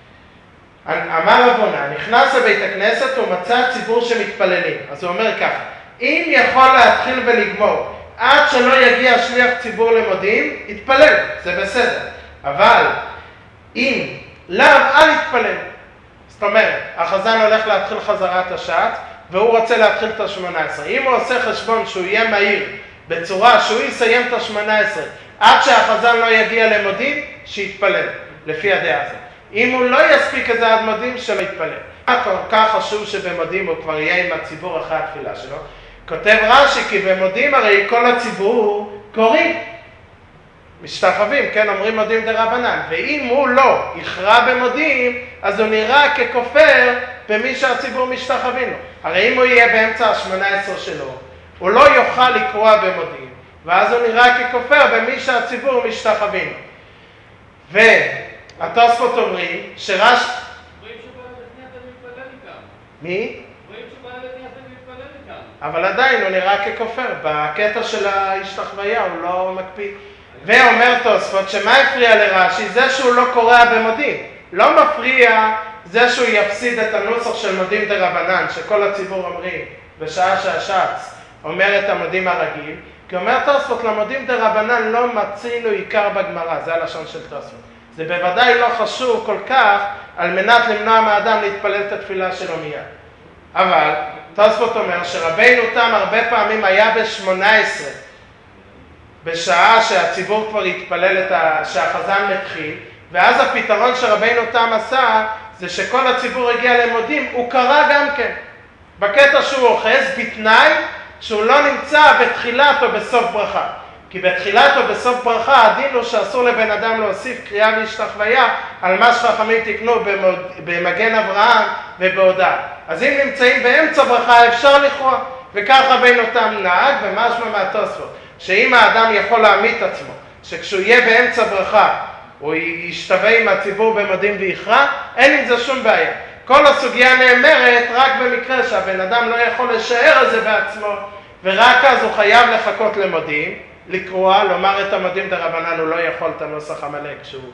אמר רב הונא, נכנס לבית הכנסת ומצא ציבור שמתפללים. אז הוא אומר ככה, אם יכול להתחיל ולגמור עד שלא יגיע שליח ציבור למודים, יתפלל, זה בסדר. אבל אם לאו, אל יתפלל. זאת אומרת, החזן הולך להתחיל חזרת השץ, והוא רוצה להתחיל את ה-18. אם הוא עושה חשבון שהוא יהיה מהיר בצורה שהוא יסיים את ה-18 עד שהחזן לא יגיע למודים, שיתפלל, לפי הדעה הזאת. אם הוא לא יספיק את זה עד מודים, שלא יתפלל. כל כך חשוב שבמודים הוא כבר יהיה עם הציבור אחרי התפילה שלו. כותב רש"י, כי במודים הרי כל הציבור קוראים. משתחווים, כן, אומרים מודים דרבנן. ואם הוא לא יכרע במודים, אז הוא נראה ככופר במי שהציבור משתחווים לו. הרי אם הוא יהיה באמצע ה-18 שלו, הוא לא יוכל לקרוע במודים, ואז הוא נראה ככופר במי שהציבור משתחווים לו. והתוספות אומרים רואים שבעל בית כנסת מתפלל איתם. מי? רואים שבעל בית כנסת מתפלל איתם. אבל עדיין הוא נראה ככופר, בקטע של ההשתחוויה הוא לא מקפיד. ואומר תוספות שמה הפריע לרש"י? זה שהוא לא קורא במודים. לא מפריע זה שהוא יפסיד את הנוסח של מודים דרבנן, שכל הציבור אומרים בשעה שהשץ אומר את המודים הרגיל, כי אומר תוספות למודים דרבנן לא מצינו עיקר בגמרא, זה הלשון של תוספות. זה בוודאי לא חשוב כל כך על מנת למנוע מהאדם להתפלל את התפילה שלו מיד. אבל תוספות אומר שרבינו תם הרבה פעמים היה ב-18, בשעה שהציבור כבר התפלל שהחזן מתחיל, ואז הפתרון שרבינו תם עשה זה שכל הציבור הגיע למודים, הוא קרא גם כן. בקטע שהוא אוחז בתנאי שהוא לא נמצא בתחילת או בסוף ברכה. כי בתחילת או בסוף ברכה הדין הוא שאסור לבן אדם להוסיף קריאה והשתחוויה על מה שחכמים תקנו במגן אברהם ובהודעה. אז אם נמצאים באמצע ברכה אפשר לקרוא, וכך רבינו תם נהג, ומשמע מהתוספות. שאם האדם יכול להעמיד את עצמו, שכשהוא יהיה באמצע ברכה, הוא ישתווה עם הציבור במדים ויכרע, אין עם זה שום בעיה. כל הסוגיה נאמרת רק במקרה שהבן אדם לא יכול לשער את זה בעצמו, ורק אז הוא חייב לחכות למדים, לקרוע, לומר את המדים דרבנן, הוא לא יכול את הנוסח המלא כשהוא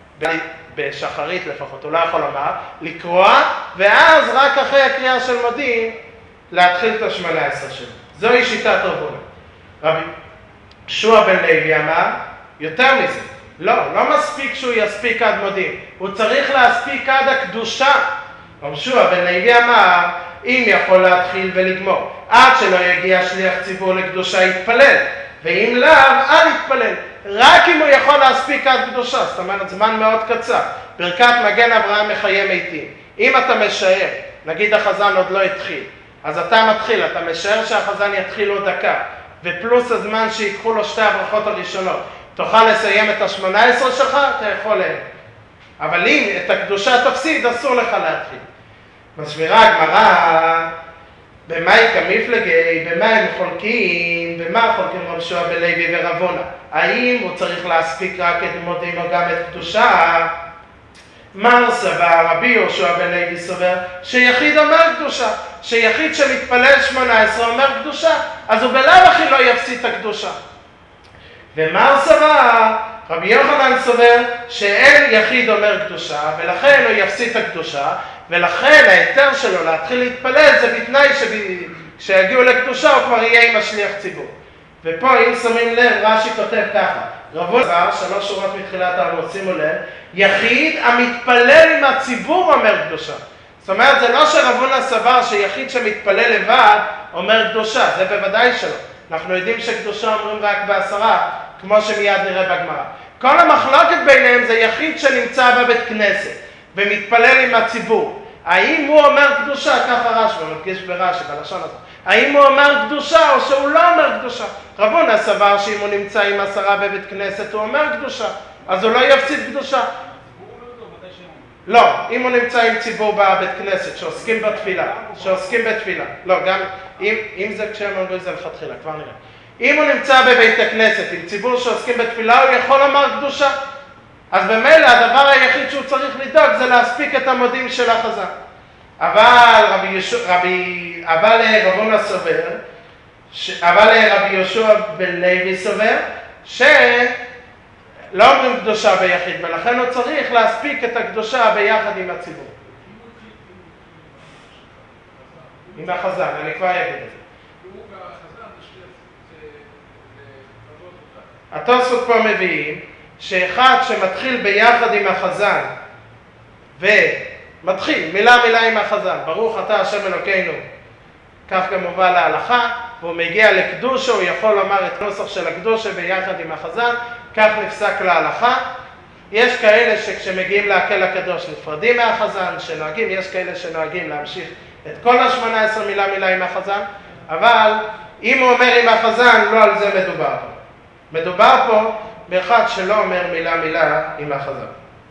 בשחרית לפחות, הוא לא יכול לומר, לקרוע, ואז רק אחרי הקריאה של מדים, להתחיל את ה-18 שלו. זוהי שיטת רבונה. רבי יהושע בן לוי אמר, יותר מזה, לא מספיק שהוא יספיק עד מדים, הוא צריך להספיק עד הקדושה. רבי יהושע בן לוי אמר, אם יכול להתחיל ולגמור, עד שלא יגיע שליח ציבור לקדושה יתפלל, ואם לאו, אל יתפלל. רק אם הוא יכול להספיק עד קדושה, זאת אומרת זמן מאוד קצר. ברכת מגן אברהם מחיי מתים. אם אתה משער, נגיד החזן עוד לא התחיל, אז אתה מתחיל, אתה משער שהחזן יתחיל עוד דקה, ופלוס הזמן שיקחו לו שתי הברכות הראשונות, תוכל לסיים את ה-18 שלך, אתה יכול להם. אבל אם את הקדושה תפסיד, אסור לך להתחיל. מסבירה הגמרא, במאי כמפלגי, במה הם חולקים, במה חולקים רבי יהושע בן לוי ורב הונא? האם הוא צריך להספיק רק את מודים או גם את קדושה? מר סבר, רבי יהושע בן לוי סובר, שיחיד אומר קדושה, שיחיד שמתפלל 18 אומר קדושה, אז הוא בלאו הכי לא יפסיד את הקדושה. ומר סבר, רבי יוחנן סובר, שאין יחיד אומר קדושה, ולכן הוא יפסיד את הקדושה, ולכן ההיתר שלו להתחיל להתפלל זה בתנאי שיגיעו לקדושה הוא כבר יהיה עם השליח ציבור. ופה אם שמים לב, רש"י כותב ככה, רב הונא, 3 שורות מתחילת העמוד, שימו לב, יחיד המתפלל עם הציבור אומר קדושה. זאת אומרת, זה לא שרב הונא סבר שיחיד שמתפלל לבד אומר קדושה, זה בוודאי שלא. אנחנו יודעים שקדושה אומרים רק ב10, כמו שמיד נראה בגמרא. כל המחלוקת ביניהם זה יחיד שנמצא בבית כנסת ומתפלל עם הציבור. האם הוא אומר קדושה, ככה רש"י, מדגיש ברש"י, בלשון הזה. האם הוא אומר קדושה או שהוא לא אומר קדושה? רב הונא סבר שאם הוא נמצא עם 10 בבית כנסת הוא אומר קדושה, אז הוא לא יפסיד קדושה. לא, אם הוא נמצא עם ציבור בבית כנסת שעוסקים בתפילה, לא, גם אם זה כשהם אומרים זה לכתחילה, כבר נראה. אם הוא נמצא בבית הכנסת עם ציבור שעוסקים בתפילה, הוא יכול לומר קדושה. אז במילא הדבר היחיד שהוא צריך לדאוג זה להספיק את המודים של החזן. אבל רב הונא סובר, אבל רבי יהושע בן לוי סובר, שלא אומרים קדושה ביחיד, ולכן הוא צריך להספיק את הקדושה ביחד עם הציבור. עם החזן, אני כבר אגיד את זה. התוספות פה מביאים שאחד שמתחיל ביחד עם החזן ומתחיל מילה עם החזן, ברוך אתה השם אלוקינו, כך גם מובא להלכה, והוא מגיע לקדושה, הוא יכול לומר את נוסח של הקדושה ביחד עם החזן, כך נפסק להלכה. יש כאלה שכשמגיעים להקל הקדוש נפרדים מהחזן, שנוהגים, יש כאלה שנוהגים להמשיך את כל ה-18 מילה עם החזן, אבל אם הוא אומר עם החזן, לא על זה מדובר פה. מדובר פה באחד שלא אומר מילה עם החזן.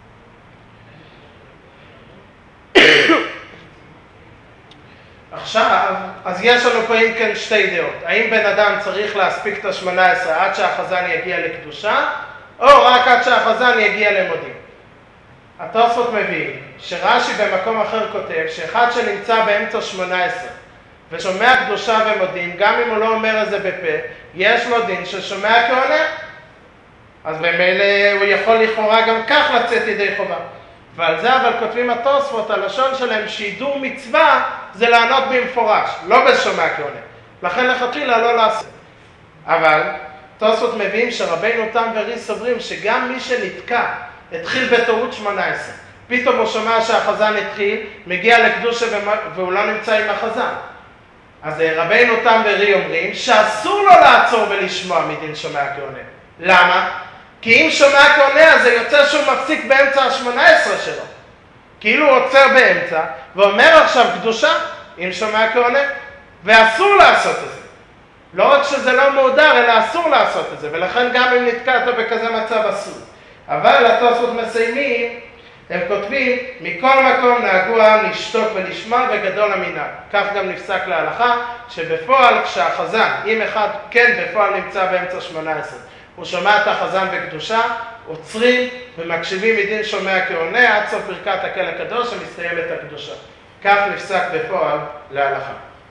עכשיו, אז יש לנו פה אם כן שתי דעות. האם בן אדם צריך להספיק את ה-18 עד שהחזן יגיע לקדושה, או רק עד שהחזן יגיע למודים? התוספות מביאים שרש"י במקום אחר כותב שאחד שנמצא באמצע 18 ושומע קדושה ומודים, גם אם הוא לא אומר את זה בפה, יש לו דין ששומע כעונה. אז במילא הוא יכול לכאורה גם כך לצאת ידי חובה. ועל זה אבל כותבים התוספות, הלשון שלהם שידור מצווה זה לענות במפורש, לא בשומע כעונה. לכן לכתחילה לא לעשות. אבל תוספות מביאים שרבינו תם וריס סוברים שגם מי שנתקע, התחיל בטעות 18, פתאום הוא שומע שהחזן התחיל, מגיע לקדושה והוא לא נמצא עם החזן. אז רבינו תם ורי אומרים שאסור לו לעצור ולשמוע מדין שומע כעונה. למה? כי אם שומע כעונה אז זה יוצא שהוא מפסיק באמצע ה-18 שלו. כאילו הוא עוצר באמצע ואומר עכשיו קדושה אם שומע כעונה, ואסור לעשות את זה. לא רק שזה לא מועדר, אלא אסור לעשות את זה, ולכן גם אם נתקעת בכזה מצב אסור. אבל התוספות מסיימים הם כותבים, מכל מקום נהגו העם לשתוק ולשמוע וגדול המנהג. כך גם נפסק להלכה, שבפועל כשהחזן, אם אחד כן בפועל נמצא באמצע 18, הוא שומע את החזן בקדושה, עוצרים ומקשיבים מדין שומע כעונה עד סוף ברכת הקהל הקדוש שמסתיימת הקדושה. כך נפסק בפועל להלכה.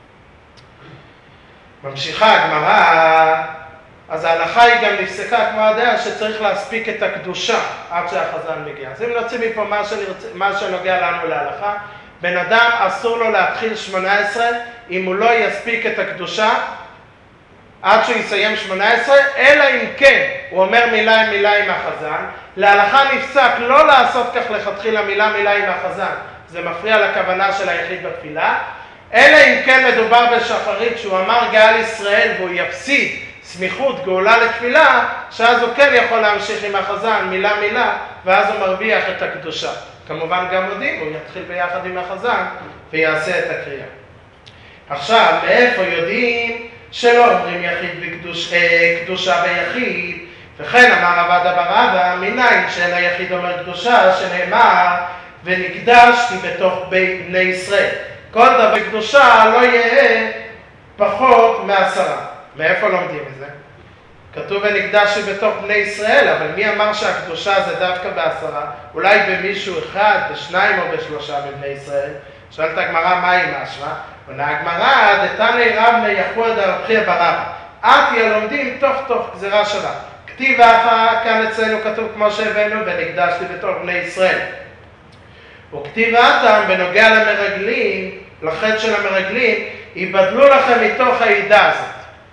ממשיכה הגמרא, אז ההלכה היא גם נפסקה כמו הדעה שצריך להספיק את הקדושה עד שהחזן מגיע. אז אם נוציא מפה מה שנוגע לנו להלכה, בן אדם אסור לו להתחיל 18 אם הוא לא יספיק את הקדושה עד שהוא יסיים 18, אלא אם כן הוא אומר מילה עם החזן. להלכה נפסק לא לעשות כך לכתחילה מילה עם החזן, זה מפריע לכוונה של היחיד בתפילה, אלא אם כן מדובר בשחרית שהוא אמר גאל ישראל והוא יפסיד סמיכות גאולה לתפילה, שאז הוא כן יכול להמשיך עם החזן מילה, ואז הוא מרוויח את הקדושה. כמובן גם מודים, הוא יתחיל ביחד עם החזן ויעשה את הקריאה. עכשיו, מאיפה יודעים שלא אומרים יחיד קדושה ביחיד? וכן אמר עבד אבר רבא, מניין שאין היחיד אומר קדושה, שנאמר ונקדשתי בתוך בני ישראל. כל דבר קדושה לא יהיה פחות מ10. מאיפה לומדים את זה? כתוב ונקדשתי בתוך בני ישראל, אבל מי אמר שהקדושה זה דווקא ב10? אולי במישהו אחד, בשניים או בשלושה בבני ישראל? שואלת הגמרא, מה היא משמע? עונה הגמרא, דתני רבני יחוד הרבחי ברבא. אתי הלומדים תוך גזירה שלה. כתיב אחר, כאן אצלנו כתוב כמו שהבאנו, ונקדשתי בתוך בני ישראל. וכתיב אתם בנוגע למרגלים, לחטא של המרגלים, יבדלו לכם מתוך העידה הזאת.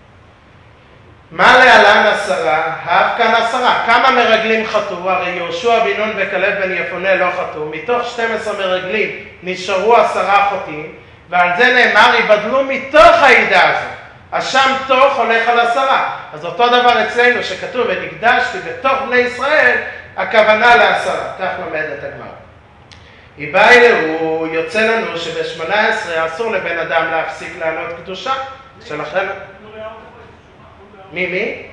מה להלן 10? אף כאן 10. כמה מרגלים חטאו? הרי יהושע בן נון וכלב בן יפונה לא חטאו. מתוך 12 מרגלים נשארו 10 חוטאים, ועל זה נאמר יבדלו מתוך העידה הזאת. אז שם תוך הולך על 10. אז אותו דבר אצלנו שכתוב ונקדשתי בתוך בני ישראל, הכוונה ל10. כך לומדת הגמרא. הוא יוצא לנו שב-18 אסור לבן אדם להפסיק לענות קדושה. שלכן... מי?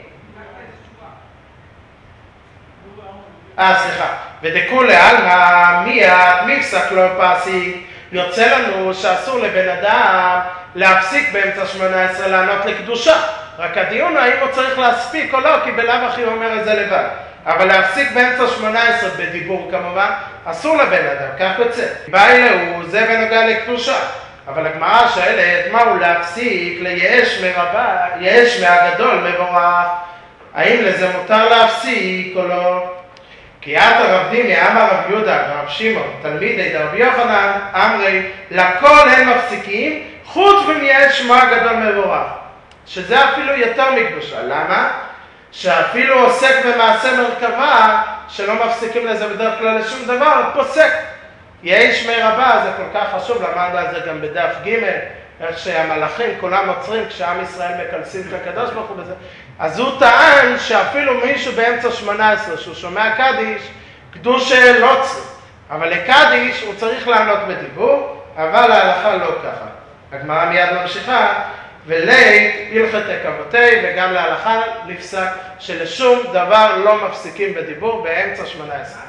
סליחה. ודכולי עלמא מיד מפסק לא פסיק. יוצא לנו שאסור לבן אדם להפסיק באמצע 18 לענות לקדושה. רק הדיון האם הוא צריך להספיק או לא, כי בלאו הכי הוא אומר את זה לבד. אבל להפסיק באמצע 18 בדיבור כמובן, אסור לבן אדם, כך יוצא. זה בנוגע לקדושה. אבל הגמרא שואלת, מהו להפסיק לייאש מהגדול מבורך? האם לזה מותר להפסיק או לא? כי את הרב דימי, אמר רב יהודה ורב שמעון, תלמידי דרבי יוחנן, אמרי, לכל הם מפסיקים, חוץ מייאש מהגדול מבורך. שזה אפילו יותר מקדושה. למה? שאפילו עוסק במעשה מרכבה, שלא מפסיקים לזה בדרך כלל לשום דבר, פוסק. יש מרבה, זה כל כך חשוב, למדנו על זה גם בדף ג', איך שהמלאכים כולם עוצרים כשעם ישראל מקלסים את הקדוש ברוך הוא בזה. אז הוא טען שאפילו מישהו באמצע 18, שהוא שומע קדיש, קדוש לא צריך. אבל לקדיש הוא צריך לענות בדיבור, אבל ההלכה לא ככה. הגמרא מיד ממשיכה, ולית הלכתי כבותי, וגם להלכה נפסק שלשום דבר לא מפסיקים בדיבור באמצע 18.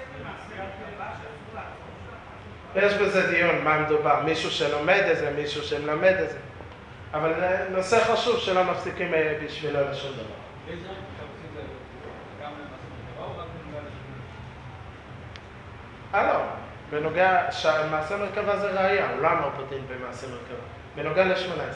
יש בזה דיון, מה מדובר? מישהו שלומד את זה, מישהו שמלמד את זה. אבל זה נושא חשוב שלא מפסיקים בשבילו לשום דבר. לא. בנוגע, מעשה מרכבה זה ראייה, הוא לא אמר פה דין במעשה מרכבה. בנוגע ל-18.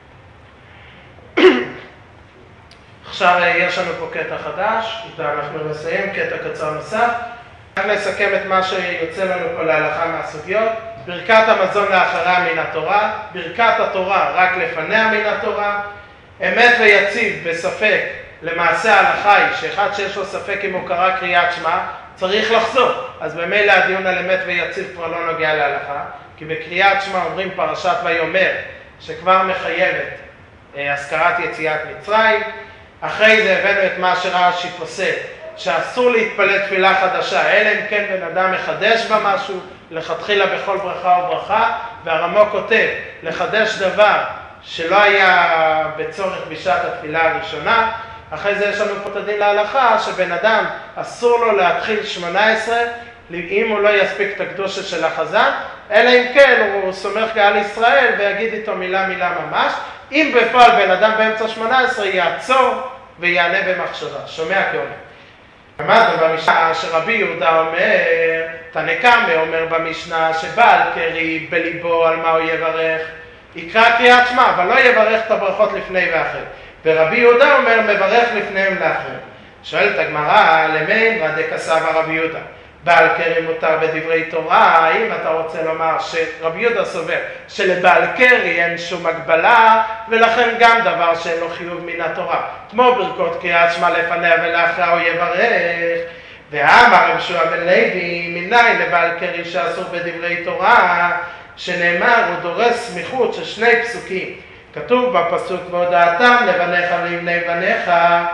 עכשיו יש לנו פה קטע חדש, איתה אנחנו נסיים, קטע קצר נוסף. רק נסכם את מה שיוצא לנו פה להלכה מהסוגיות. ברכת המזון לאחריה מן התורה, ברכת התורה רק לפניה מן התורה, אמת ויציב בספק, למעשה ההלכה היא שאחד שיש לו ספק אם הוא קרא קריאת שמע, צריך לחזור. אז במילא הדיון על אמת ויציב כבר לא נוגע להלכה, כי בקריאת שמע אומרים פרשת ויאמר, שכבר מחייבת הזכרת יציאת מצרים. אחרי זה הבאנו את מה שרש"י פוסק, שאסור להתפלל תפילה חדשה, אלא אם כן בן אדם מחדש בה משהו, לכתחילה בכל ברכה וברכה, והרמ"א כותב, לחדש דבר שלא היה בצורך בשעת התפילה הראשונה. אחרי זה יש לנו פה את הדין להלכה, שבן אדם אסור לו להתחיל 18, אם הוא לא יספיק את הקדושה של החזן, אלא אם כן הוא סומך על ישראל ויגיד איתו מילה ממש. אם בפועל בן אדם באמצע 18 יעצור ויענה במחשבה, שומע כעונה. למדנו במשנה שרבי יהודה אומר, תנקמה אומר במשנה שבעל קרי בליבו על מה הוא יברך, יקרא קריאת שמע, אבל לא יברך את הברכות לפני ואחרי. ורבי יהודה אומר מברך לפניהם לאחר. שואלת הגמרא, למין דקסב רבי יהודה, בעל קרי מותר בדברי תורה, האם אתה רוצה לומר שרבי יהודה סובר שלבעל קרי אין שום הגבלה, ולכן גם דבר שאין לו חיוב מן התורה, כמו ברכות קריאת שמע לפניה ולאחריה הוא יברך. ואמר רבי יהושע בן לוי, מניין לבעל קרי שאסור בדברי תורה, שנאמר הוא דורש סמיכות של שני פסוקים. כתוב בפסוק והודעתם לבניך ולבני בניך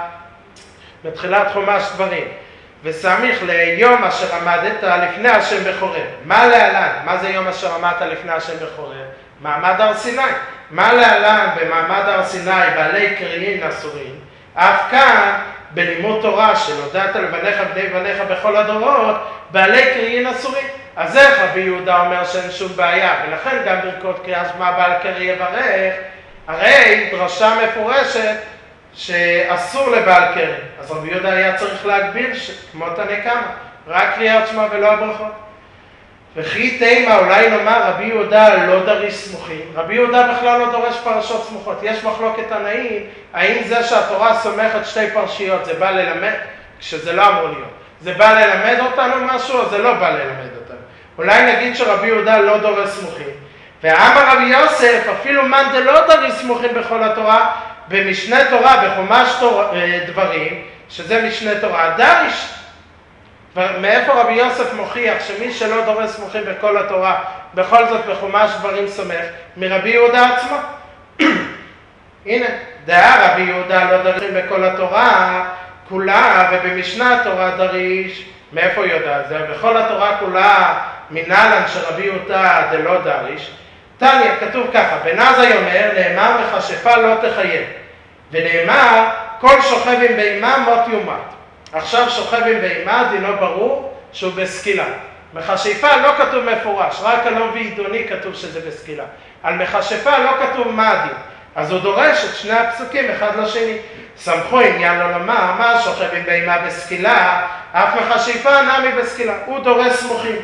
בתחילת חומש דברים, וסמיך ליום אשר עמדת לפני השם בחורב. מה להלן? מה זה יום אשר עמדת לפני השם בחורב? מעמד הר סיני. מה להלן במעמד הר סיני בעלי קריים אסורים? אף כאן בלימוד תורה שנודעת לבניך בני בניך בכל הדורות, בעלי קריים אסורים. אז איך רבי יהודה אומר שאין שום בעיה, ולכן גם ברכות קריאת שמע בעל קרי יברך, הרי דרשה מפורשת שאסור לבעל קרי. אז רבי יהודה היה צריך להגביל כמו תנקמה, רק קריאת שמע ולא הברכות. וכי תימה, אולי נאמר רבי יהודה לא דריש סמוכים. רבי יהודה בכלל לא דורש פרשות סמוכות. יש מחלוקת תנאים, האם זה שהתורה סומכת שתי פרשיות, זה בא ללמד, כשזה לא אמור להיות. זה בא ללמד אותנו משהו, או זה לא בא ללמד אותנו. אולי נגיד שרבי יהודה לא דורש סמוכים. ואמר רבי יוסף, אפילו מאן דלא דריש סמוכים בכל התורה, במשנה תורה, בחומש דברים, שזה משנה תורה, דריש. ומאיפה רבי יוסף מוכיח שמי שלא דורש סמוכים בכל התורה, בכל זאת בחומש דברים סומך? מרבי יהודה עצמו. הנה, דעה רבי יהודה לא דרישים בכל התורה כולה, ובמשנה התורה דריש. מאיפה יודע זה? בכל התורה כולה מנהלן שרבי יהודה דלא דריש. תניא, כתוב ככה, בן עזאי אומר, נאמר מכשפה לא תחייב, ונאמר כל שוכב עם בהמה מות יומת. עכשיו שוכב עם בהמה, דינו ברור שהוא בסקילה. מכשפה לא כתוב מפורש, רק על עובי עידוני כתוב שזה בסקילה. על מכשפה לא כתוב מה הדין. אז הוא דורש את שני הפסוקים אחד לשני. סמכו עניין לו לומר, מה שוכב עם בהמה בסקילה, אף מכשפה נמי בסקילה. הוא דורש סמוכים.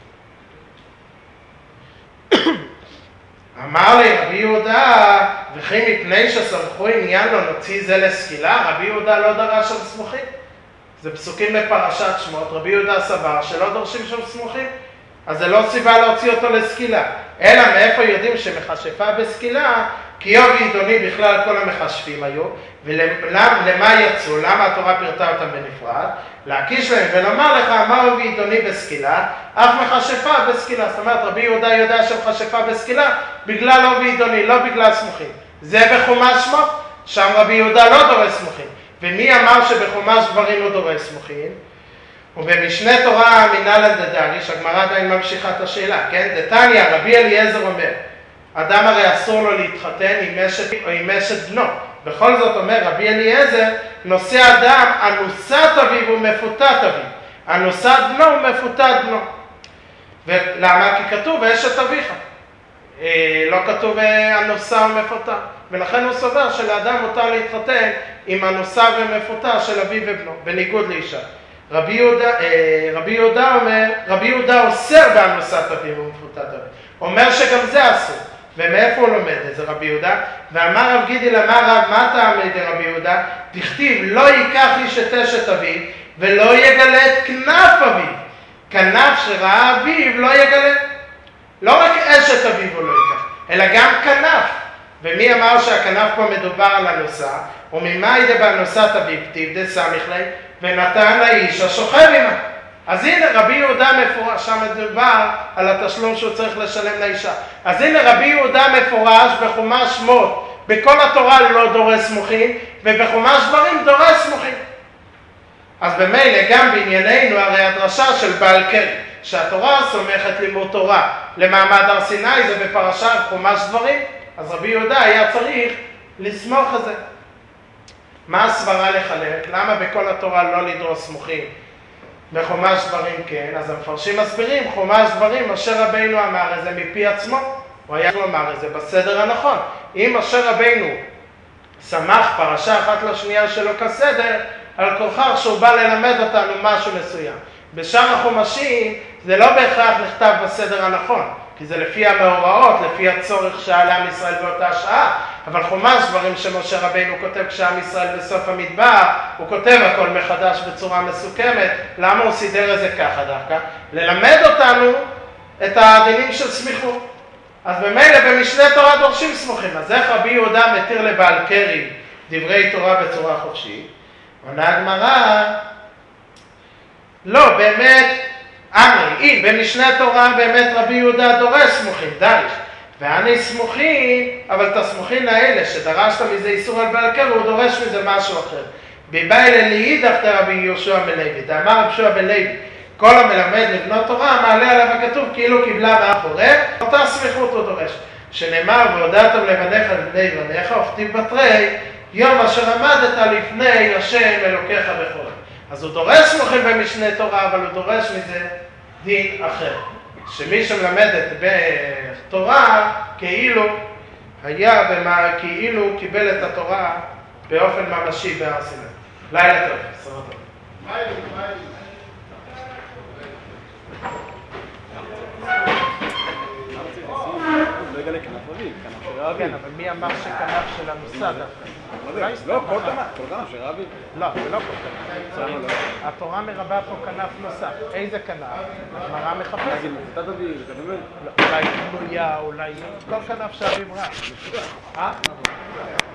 אמר לי רבי יהודה, וכי מפני שסמכו עניין לו נוציא זה לסקילה, רבי יהודה לא דרש על סמוכים. זה פסוקים בפרשת שמות, רבי יהודה סבר שלא דורשים שום סמוכים, אז זה לא סיבה להוציא אותו לסקילה. אלא מאיפה יודעים שמכשפה בסקילה? כי עובי עידוני בכלל כל המכשפים היו, ולמה יצאו? למה התורה פירטה אותם בנפרד? להקיש להם ולומר לך, מה עובי עידוני בסקילה? אף מכשפה בסקילה. זאת אומרת, רבי יהודה יודע שמכשפה בסקילה בגלל עובי עידוני, לא בגלל סמוכים. זה בחומש שמות, שם רבי יהודה לא דורש סמוכים. ומי אמר שבחומש דברים הוא דורש סמוכים? ובמשנה תורה מנהלן דדריש, הגמרא עדיין ממשיכה את השאלה, כן? דתניא, רבי אליעזר אומר, אדם הרי אסור לו להתחתן עם אשת או עם אשת בנו. בכל זאת אומר רבי אליעזר, נושא אדם אנוסת אביו ומפותת אביו. אנוסת בנו ומפותת בנו. ולמה? כי כתוב אשת אביך. לא כתוב אנוסה ומפותה. ולכן הוא סובר שלאדם מותר להתחתן עם אנוסה ומפותה של אביו ובנו, בניגוד לאישה. רבי יהודה אומר, רבי יהודה אוסר באנוסת אביו ומפותת אביו. אומר שגם זה אסור. ומאיפה הוא לומד את זה רבי יהודה? ואמר רב גידי למר רב, מה טעם לידי רבי יהודה? תכתיב, לא ייקח איש את אשת אביו, ולא יגלה את כנף אביו. כנף שראה אביו לא יגלה. לא רק אשת אביו הוא לא ייקח, אלא גם כנף. ומי אמר שהכנף פה מדובר על הנוסה? וממה ידע באנוסת אביו כתיב דסמיך ליה, ונתן לאיש השוכב עמה. אז הנה רבי יהודה מפורש, שם מדובר על התשלום שהוא צריך לשלם לאישה. אז הנה רבי יהודה מפורש בחומש שמות, בכל התורה לא דורש סמוכים, ובחומש דברים דורש סמוכים. אז במילא גם בענייננו הרי הדרשה של בעל קרי, שהתורה סומכת לימוד תורה למעמד הר סיני, זה בפרשת חומש דברים, אז רבי יהודה היה צריך לסמוך את זה. מה הסברה לחלק? למה בכל התורה לא לדרוש סמוכים? בחומש דברים כן, אז המפרשים מסבירים, חומש דברים, משה רבינו אמר את זה מפי עצמו, הוא היה לומר את זה בסדר הנכון. אם משה רבינו שמח פרשה אחת לשנייה שלו כסדר, על כוכך שהוא בא ללמד אותנו משהו מסוים. בשאר החומשים זה לא בהכרח נכתב בסדר הנכון, כי זה לפי המאורעות, לפי הצורך שעלה עם ישראל באותה שעה, אבל חומש דברים שמשה רבינו כותב כשעם ישראל בסוף המדבר, הוא כותב הכל מחדש בצורה מסוכמת. למה הוא סידר את זה ככה דווקא? ללמד אותנו את הדינים של סמיכות. אז במילא במשנה תורה דורשים סמוכים, אז איך רבי יהודה מתיר לבעל קרי דברי תורה בצורה חופשית? עונה הגמרא, לא, באמת, אם במשנה תורה באמת רבי יהודה דורש סמוכים, דריש, ואני סמוכים, אבל את הסמוכים האלה שדרשת מזה איסור על בעל קרי, הוא דורש מזה משהו אחר. ביבאי ללידך דרבי יהושע בן לוי, דאמר רבי יהושע בן לוי, כל המלמד לבנות תורה, מעלה עליו הכתוב כאילו קיבלה מאחורי, אותה סמיכות הוא דורש. שנאמר, והודעתם לבניך לבני בניך, וכתיב בתרי, יום אשר עמדת לפני השם אלוקיך בכל. אז הוא דורש סמוכים במשנה תורה, אבל הוא דורש מזה דין אחר. שמי שמלמדת בתורה, כאילו קיבל את התורה באופן ממשי בהר סיני. לילה טוב, שרה טוב. כן, אבל מי אמר שכנף של המוסד? לא, כל כנף של רבי. לא, זה לא כל כנף. התורה מרבה פה כנף נוסף. איזה כנף? הגמרא מחפשת. אולי פנויה, אולי כל כנף שאביב רע.